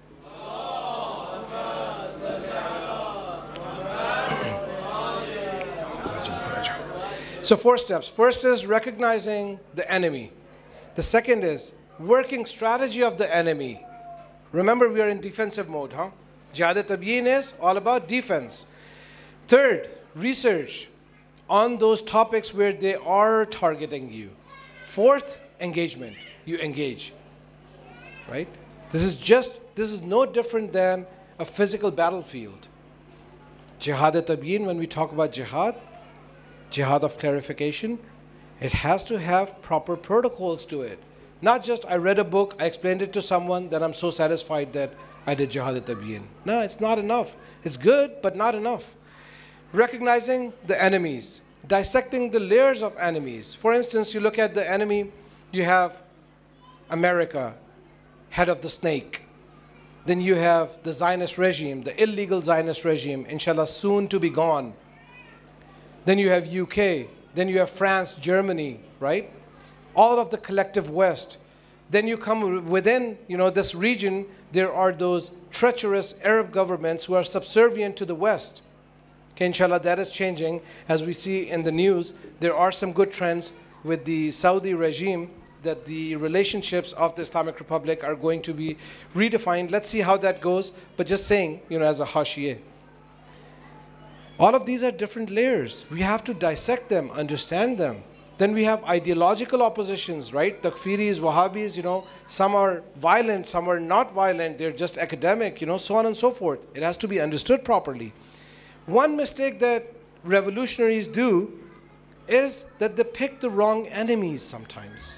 So four steps. First is recognizing the enemy. The second is working strategy of the enemy. Remember, we are in defensive mode, huh? Jihad Tabyin is all about defense. Third, research on those topics where they are targeting you. Fourth, engagement. You engage, right? This is just, this is no different than a physical battlefield. Jihad Tabyin, when we talk about jihad, jihad of clarification, it has to have proper protocols to it. Not just I read a book, I explained it to someone, then I'm so satisfied that I did jihad tabyin. No, it's not enough. It's good, but not enough. Recognizing the enemies, dissecting the layers of enemies. For instance, you look at the enemy, you have America, head of the snake. Then you have the Zionist regime, the illegal Zionist regime, inshallah soon to be gone. Then you have U K, then you have France, Germany, right? All of the collective West. Then you come within, you know, this region, there are those treacherous Arab governments who are subservient to the West. Okay, inshallah, that is changing. As we see in the news, there are some good trends with the Saudi regime that the relationships of the Islamic Republic are going to be redefined. Let's see how that goes, but just saying, you know, as a hashiyeh. All of these are different layers. We have to dissect them, understand them. Then we have ideological oppositions, right? Takfiris, Wahhabis, you know, some are violent, some are not violent, they're just academic, you know, so on and so forth. It has to be understood properly. One mistake that revolutionaries do is that they pick the wrong enemies sometimes.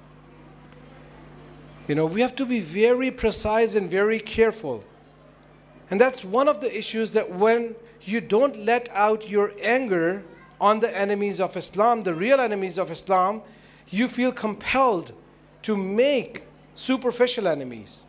You know, we have to be very precise and very careful. And that's one of the issues, that when you don't let out your anger on the enemies of Islam, the real enemies of Islam, you feel compelled to make superficial enemies.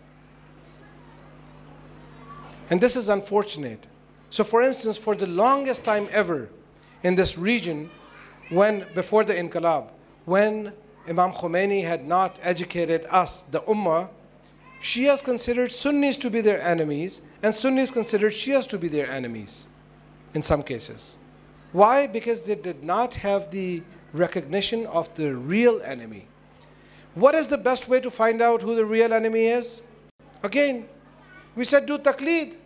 And this is unfortunate. So for instance, for the longest time ever in this region, when before the Inqilab, when Imam Khomeini had not educated us, the Ummah, Shias considered Sunnis to be their enemies, and Sunnis considered Shias to be their enemies in some cases. Why? Because they did not have the recognition of the real enemy. What is the best way to find out who the real enemy is? Again, we said do taqleed.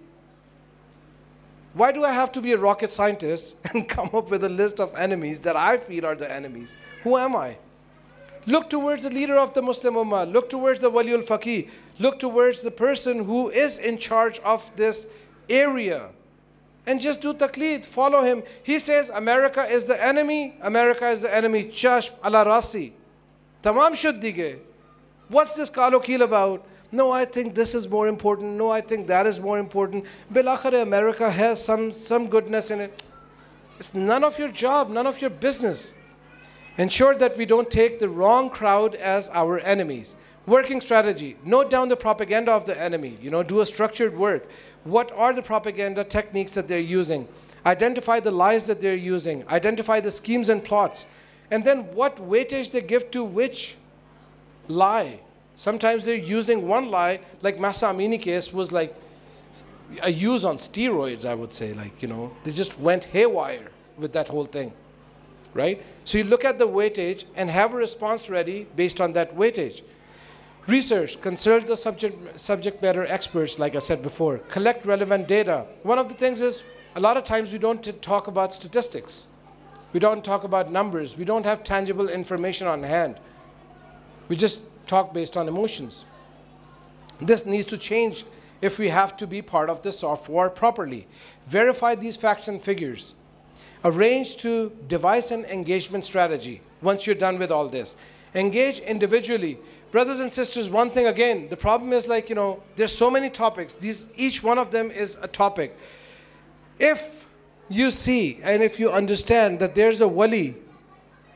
Why do I have to be a rocket scientist and come up with a list of enemies that I feel are the enemies? Who am I? Look towards the leader of the Muslim Ummah. Look towards the Waliul Faqih. Look towards the person who is in charge of this area. And just do taqleed. Follow him. He says America is the enemy. America is the enemy. Chashp ala rasi. Tamam shuddige. What's this kalokil about? No, I think this is more important. No, I think that is more important. Bilakhare, America has some, some goodness in it. It's none of your job, none of your business. Ensure that we don't take the wrong crowd as our enemies. Working strategy. Note down the propaganda of the enemy. You know, do a structured work. What are the propaganda techniques that they're using? Identify the lies that they're using. Identify the schemes and plots. And then what weightage they give to which lie. Sometimes they're using one lie, like Mahsa Amini case was like a use on steroids, I would say. Like, you know, they just went haywire with that whole thing. Right? So you look at the weightage and have a response ready based on that weightage. Research, consult the subject, subject matter experts, like I said before. Collect relevant data. One of the things is, a lot of times we don't t- talk about statistics. We don't talk about numbers. We don't have tangible information on hand. We just talk based on emotions. This needs to change if we have to be part of the soft war properly. Verify these facts and figures. Arrange to devise an engagement strategy once you're done with all this. Engage individually. Brothers and sisters, one thing again, the problem is like, you know, there's so many topics. These, each one of them is a topic. If you see and if you understand that there's a wali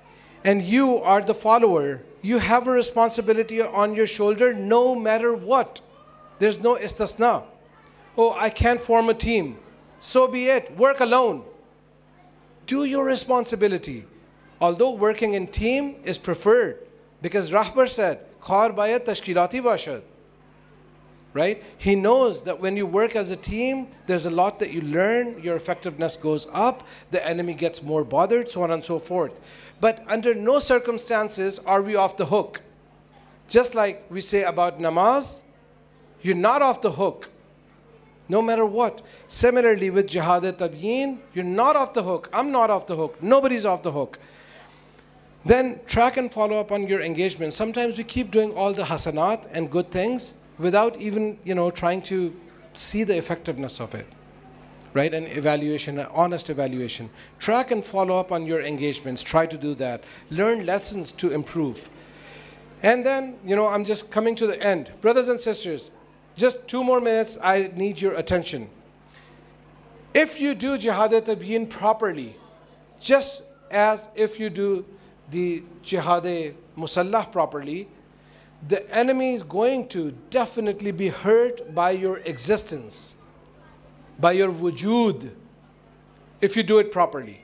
and you are the follower, you have a responsibility on your shoulder no matter what. There's no istisna. Oh, I can't form a team. So be it. Work alone. Do your responsibility. Although working in team is preferred, because Rahbar said, "Khar bayat tashkilati bashad." Right? He knows that when you work as a team, there's a lot that you learn, your effectiveness goes up, the enemy gets more bothered, so on and so forth. But under no circumstances are we off the hook. Just like we say about namaz, you're not off the hook, no matter what. Similarly with jihad-e-tabyin, you're not off the hook. I'm not off the hook. Nobody's off the hook. Then track and follow up on your engagement. Sometimes we keep doing all the hasanat and good things without even, you know, trying to see the effectiveness of it, right? An evaluation, an honest evaluation. Track and follow up on your engagements. Try to do that. Learn lessons to improve. And then, you know, I'm just coming to the end. Brothers and sisters, just two more minutes, I need your attention. If you do jihad-e-tabyin properly, just as if you do the jihad-e-musallah properly, the enemy is going to definitely be hurt by your existence, by your wujud, if you do it properly.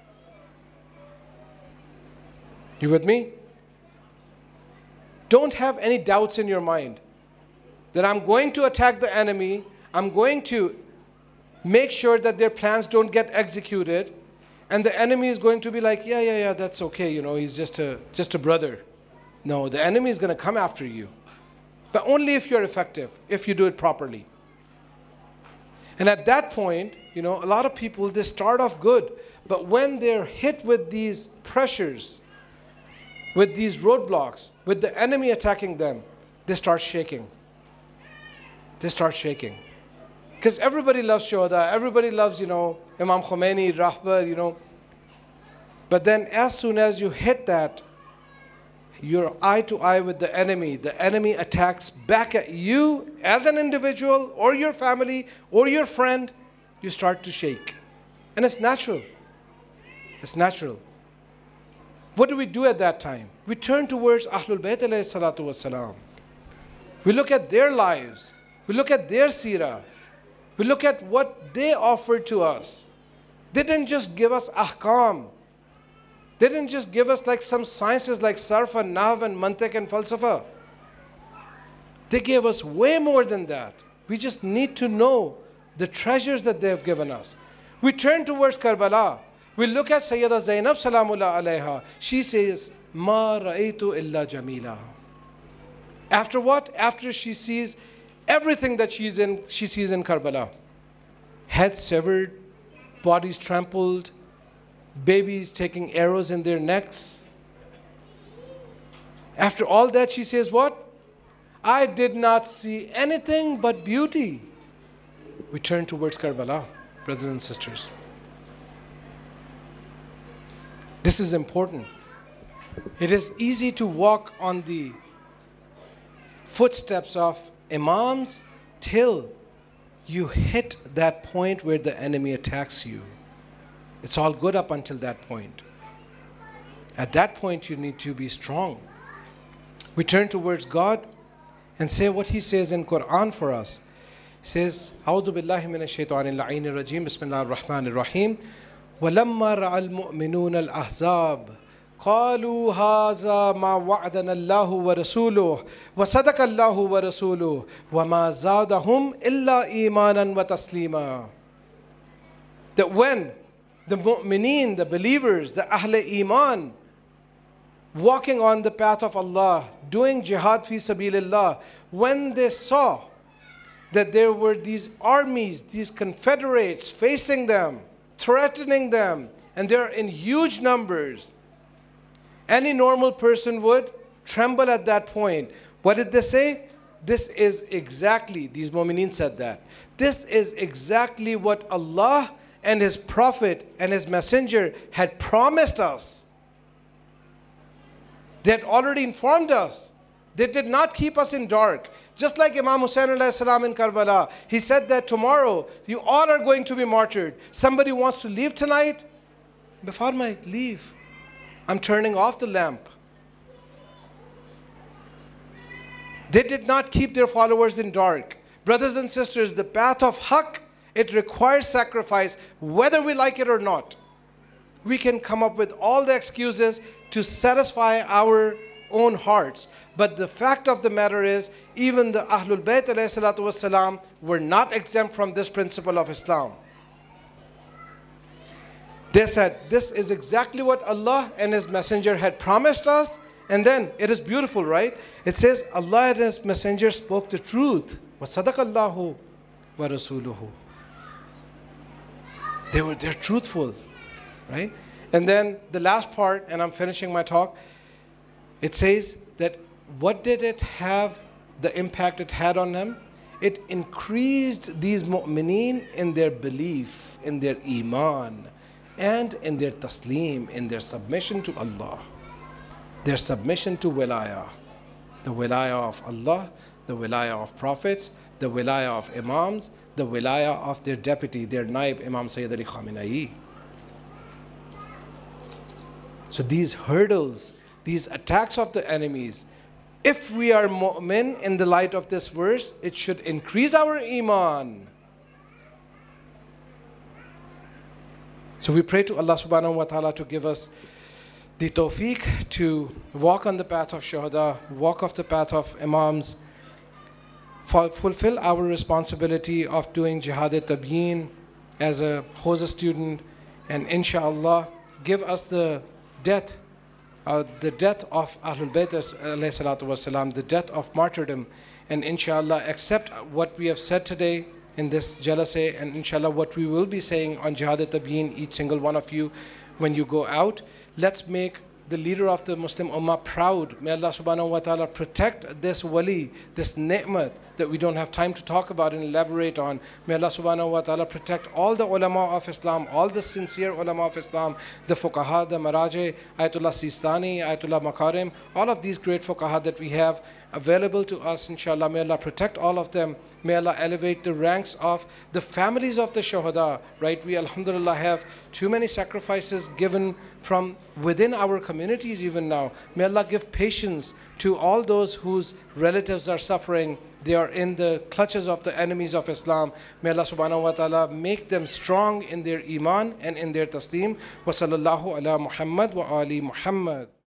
You with me? Don't have any doubts in your mind that I'm going to attack the enemy, I'm going to make sure that their plans don't get executed, and the enemy is going to be like, yeah, yeah, yeah, that's okay, you know, he's just a just a brother. No, the enemy is going to come after you. But only if you're effective, if you do it properly. And at that point, you know, a lot of people, they start off good. But when they're hit with these pressures, with these roadblocks, with the enemy attacking them, they start shaking. They start shaking. Because everybody loves Shuhada, everybody loves, you know, Imam Khomeini, Rahbar, you know. But then as soon as you hit that, you're eye to eye with the enemy. The enemy attacks back at you as an individual or your family or your friend. You start to shake. And it's natural. It's natural. What do we do at that time? We turn towards Ahlul Bayt alayhi salatu wassalam. We look at their lives. We look at their seerah. We look at what they offered to us. They didn't just give us ahkam. They didn't just give us like some sciences like sarf and nahv and mantiq and falsafa. They gave us way more than that. We just need to know the treasures that they have given us. We turn towards Karbala. We look at Sayyida Zainab salamullah alayha. She says, Ma ra'aytu illa jamila. After what? After she sees everything that she's in, she sees in Karbala. Heads severed, bodies trampled, babies taking arrows in their necks. After all that, she says what? I did not see anything but beauty. We turn towards Karbala, brothers and sisters. This is important. It is easy to walk on the footsteps of Imams till you hit that point where the enemy attacks you. It's all good up until that point. At that point, you need to be strong. We turn towards God and say what He says in Quran for us. He says, أعوذ بالله من الشيطان اللعين الرجيم بسم الله الرحمن الرحيم ولما رأى المؤمنون الأحزاب قالوا هذا ما وعدنا الله ورسوله وصدق الله ورسوله وما زادهم إلا إيمانا وتسليما. That when the mu'mineen, the believers, the Ahl Iman, walking on the path of Allah, doing jihad fi sabilillah, when they saw that there were these armies, these confederates facing them, threatening them, and they're in huge numbers, any normal person would tremble at that point. What did they say? This is exactly, these mu'mineen said that, this is exactly what Allah and His Prophet and His Messenger had promised us. They had already informed us. They did not keep us in dark. Just like Imam Hussain alayhi salam in Karbala, he said that tomorrow you all are going to be martyred. Somebody wants to leave tonight? Before my leave. I'm turning off the lamp. They did not keep their followers in dark. Brothers and sisters, the path of haqq, it requires sacrifice, whether we like it or not. We can come up with all the excuses to satisfy our own hearts. But the fact of the matter is, even the Ahlul Bayt alayhi salatu wasalam were not exempt from this principle of Islam. They said, this is exactly what Allah and His Messenger had promised us. And then, it is beautiful, right? It says, Allah and His Messenger spoke the truth. وَصَدَقَ اللَّهُ وَرَسُولُهُ. They were, they're truthful, right? And then, the last part, and I'm finishing my talk, it says that what did it have, the impact it had on them? It increased these mu'mineen in their belief, in their iman, and in their taslim, in their submission to Allah. Their submission to wilayah. The wilayah of Allah, the wilayah of prophets, the wilayah of imams, the wilayah of their deputy, their naib, Imam Sayyid Ali Khamenei. So these hurdles, these attacks of the enemies, if we are mu'min in the light of this verse, it should increase our iman. So we pray to Allah subhanahu wa ta'ala to give us the tawfiq to walk on the path of shuhada, walk off the path of imams, fulfill our responsibility of doing jihad-e-tabyin as a Hawza student, and inshallah give us the death, uh, the death of Ahlul Bayt alayhi salatu wasalam, the death of martyrdom, and inshallah accept what we have said today in this jalasa, and inshallah what we will be saying on jihad-e-tabyin, each single one of you when you go out. Let's make the leader of the Muslim Ummah proud. May Allah subhanahu wa ta'ala protect this wali, this ni'mat that we don't have time to talk about and elaborate on. May Allah subhanahu wa ta'ala protect all the ulama of Islam, all the sincere ulama of Islam, the fuqaha, the maraji, Ayatollah Sistani, Ayatollah Makarim, all of these great fuqaha that we have available to us, inshallah. May Allah protect all of them. May Allah elevate the ranks of the families of the shuhada, right? We, alhamdulillah, have too many sacrifices given from within our communities even now. May Allah give patience to all those whose relatives are suffering. They are in the clutches of the enemies of Islam. May Allah subhanahu wa ta'ala make them strong in their iman and in their taslim. Wa sallallahu ala Muhammad wa ali Muhammad.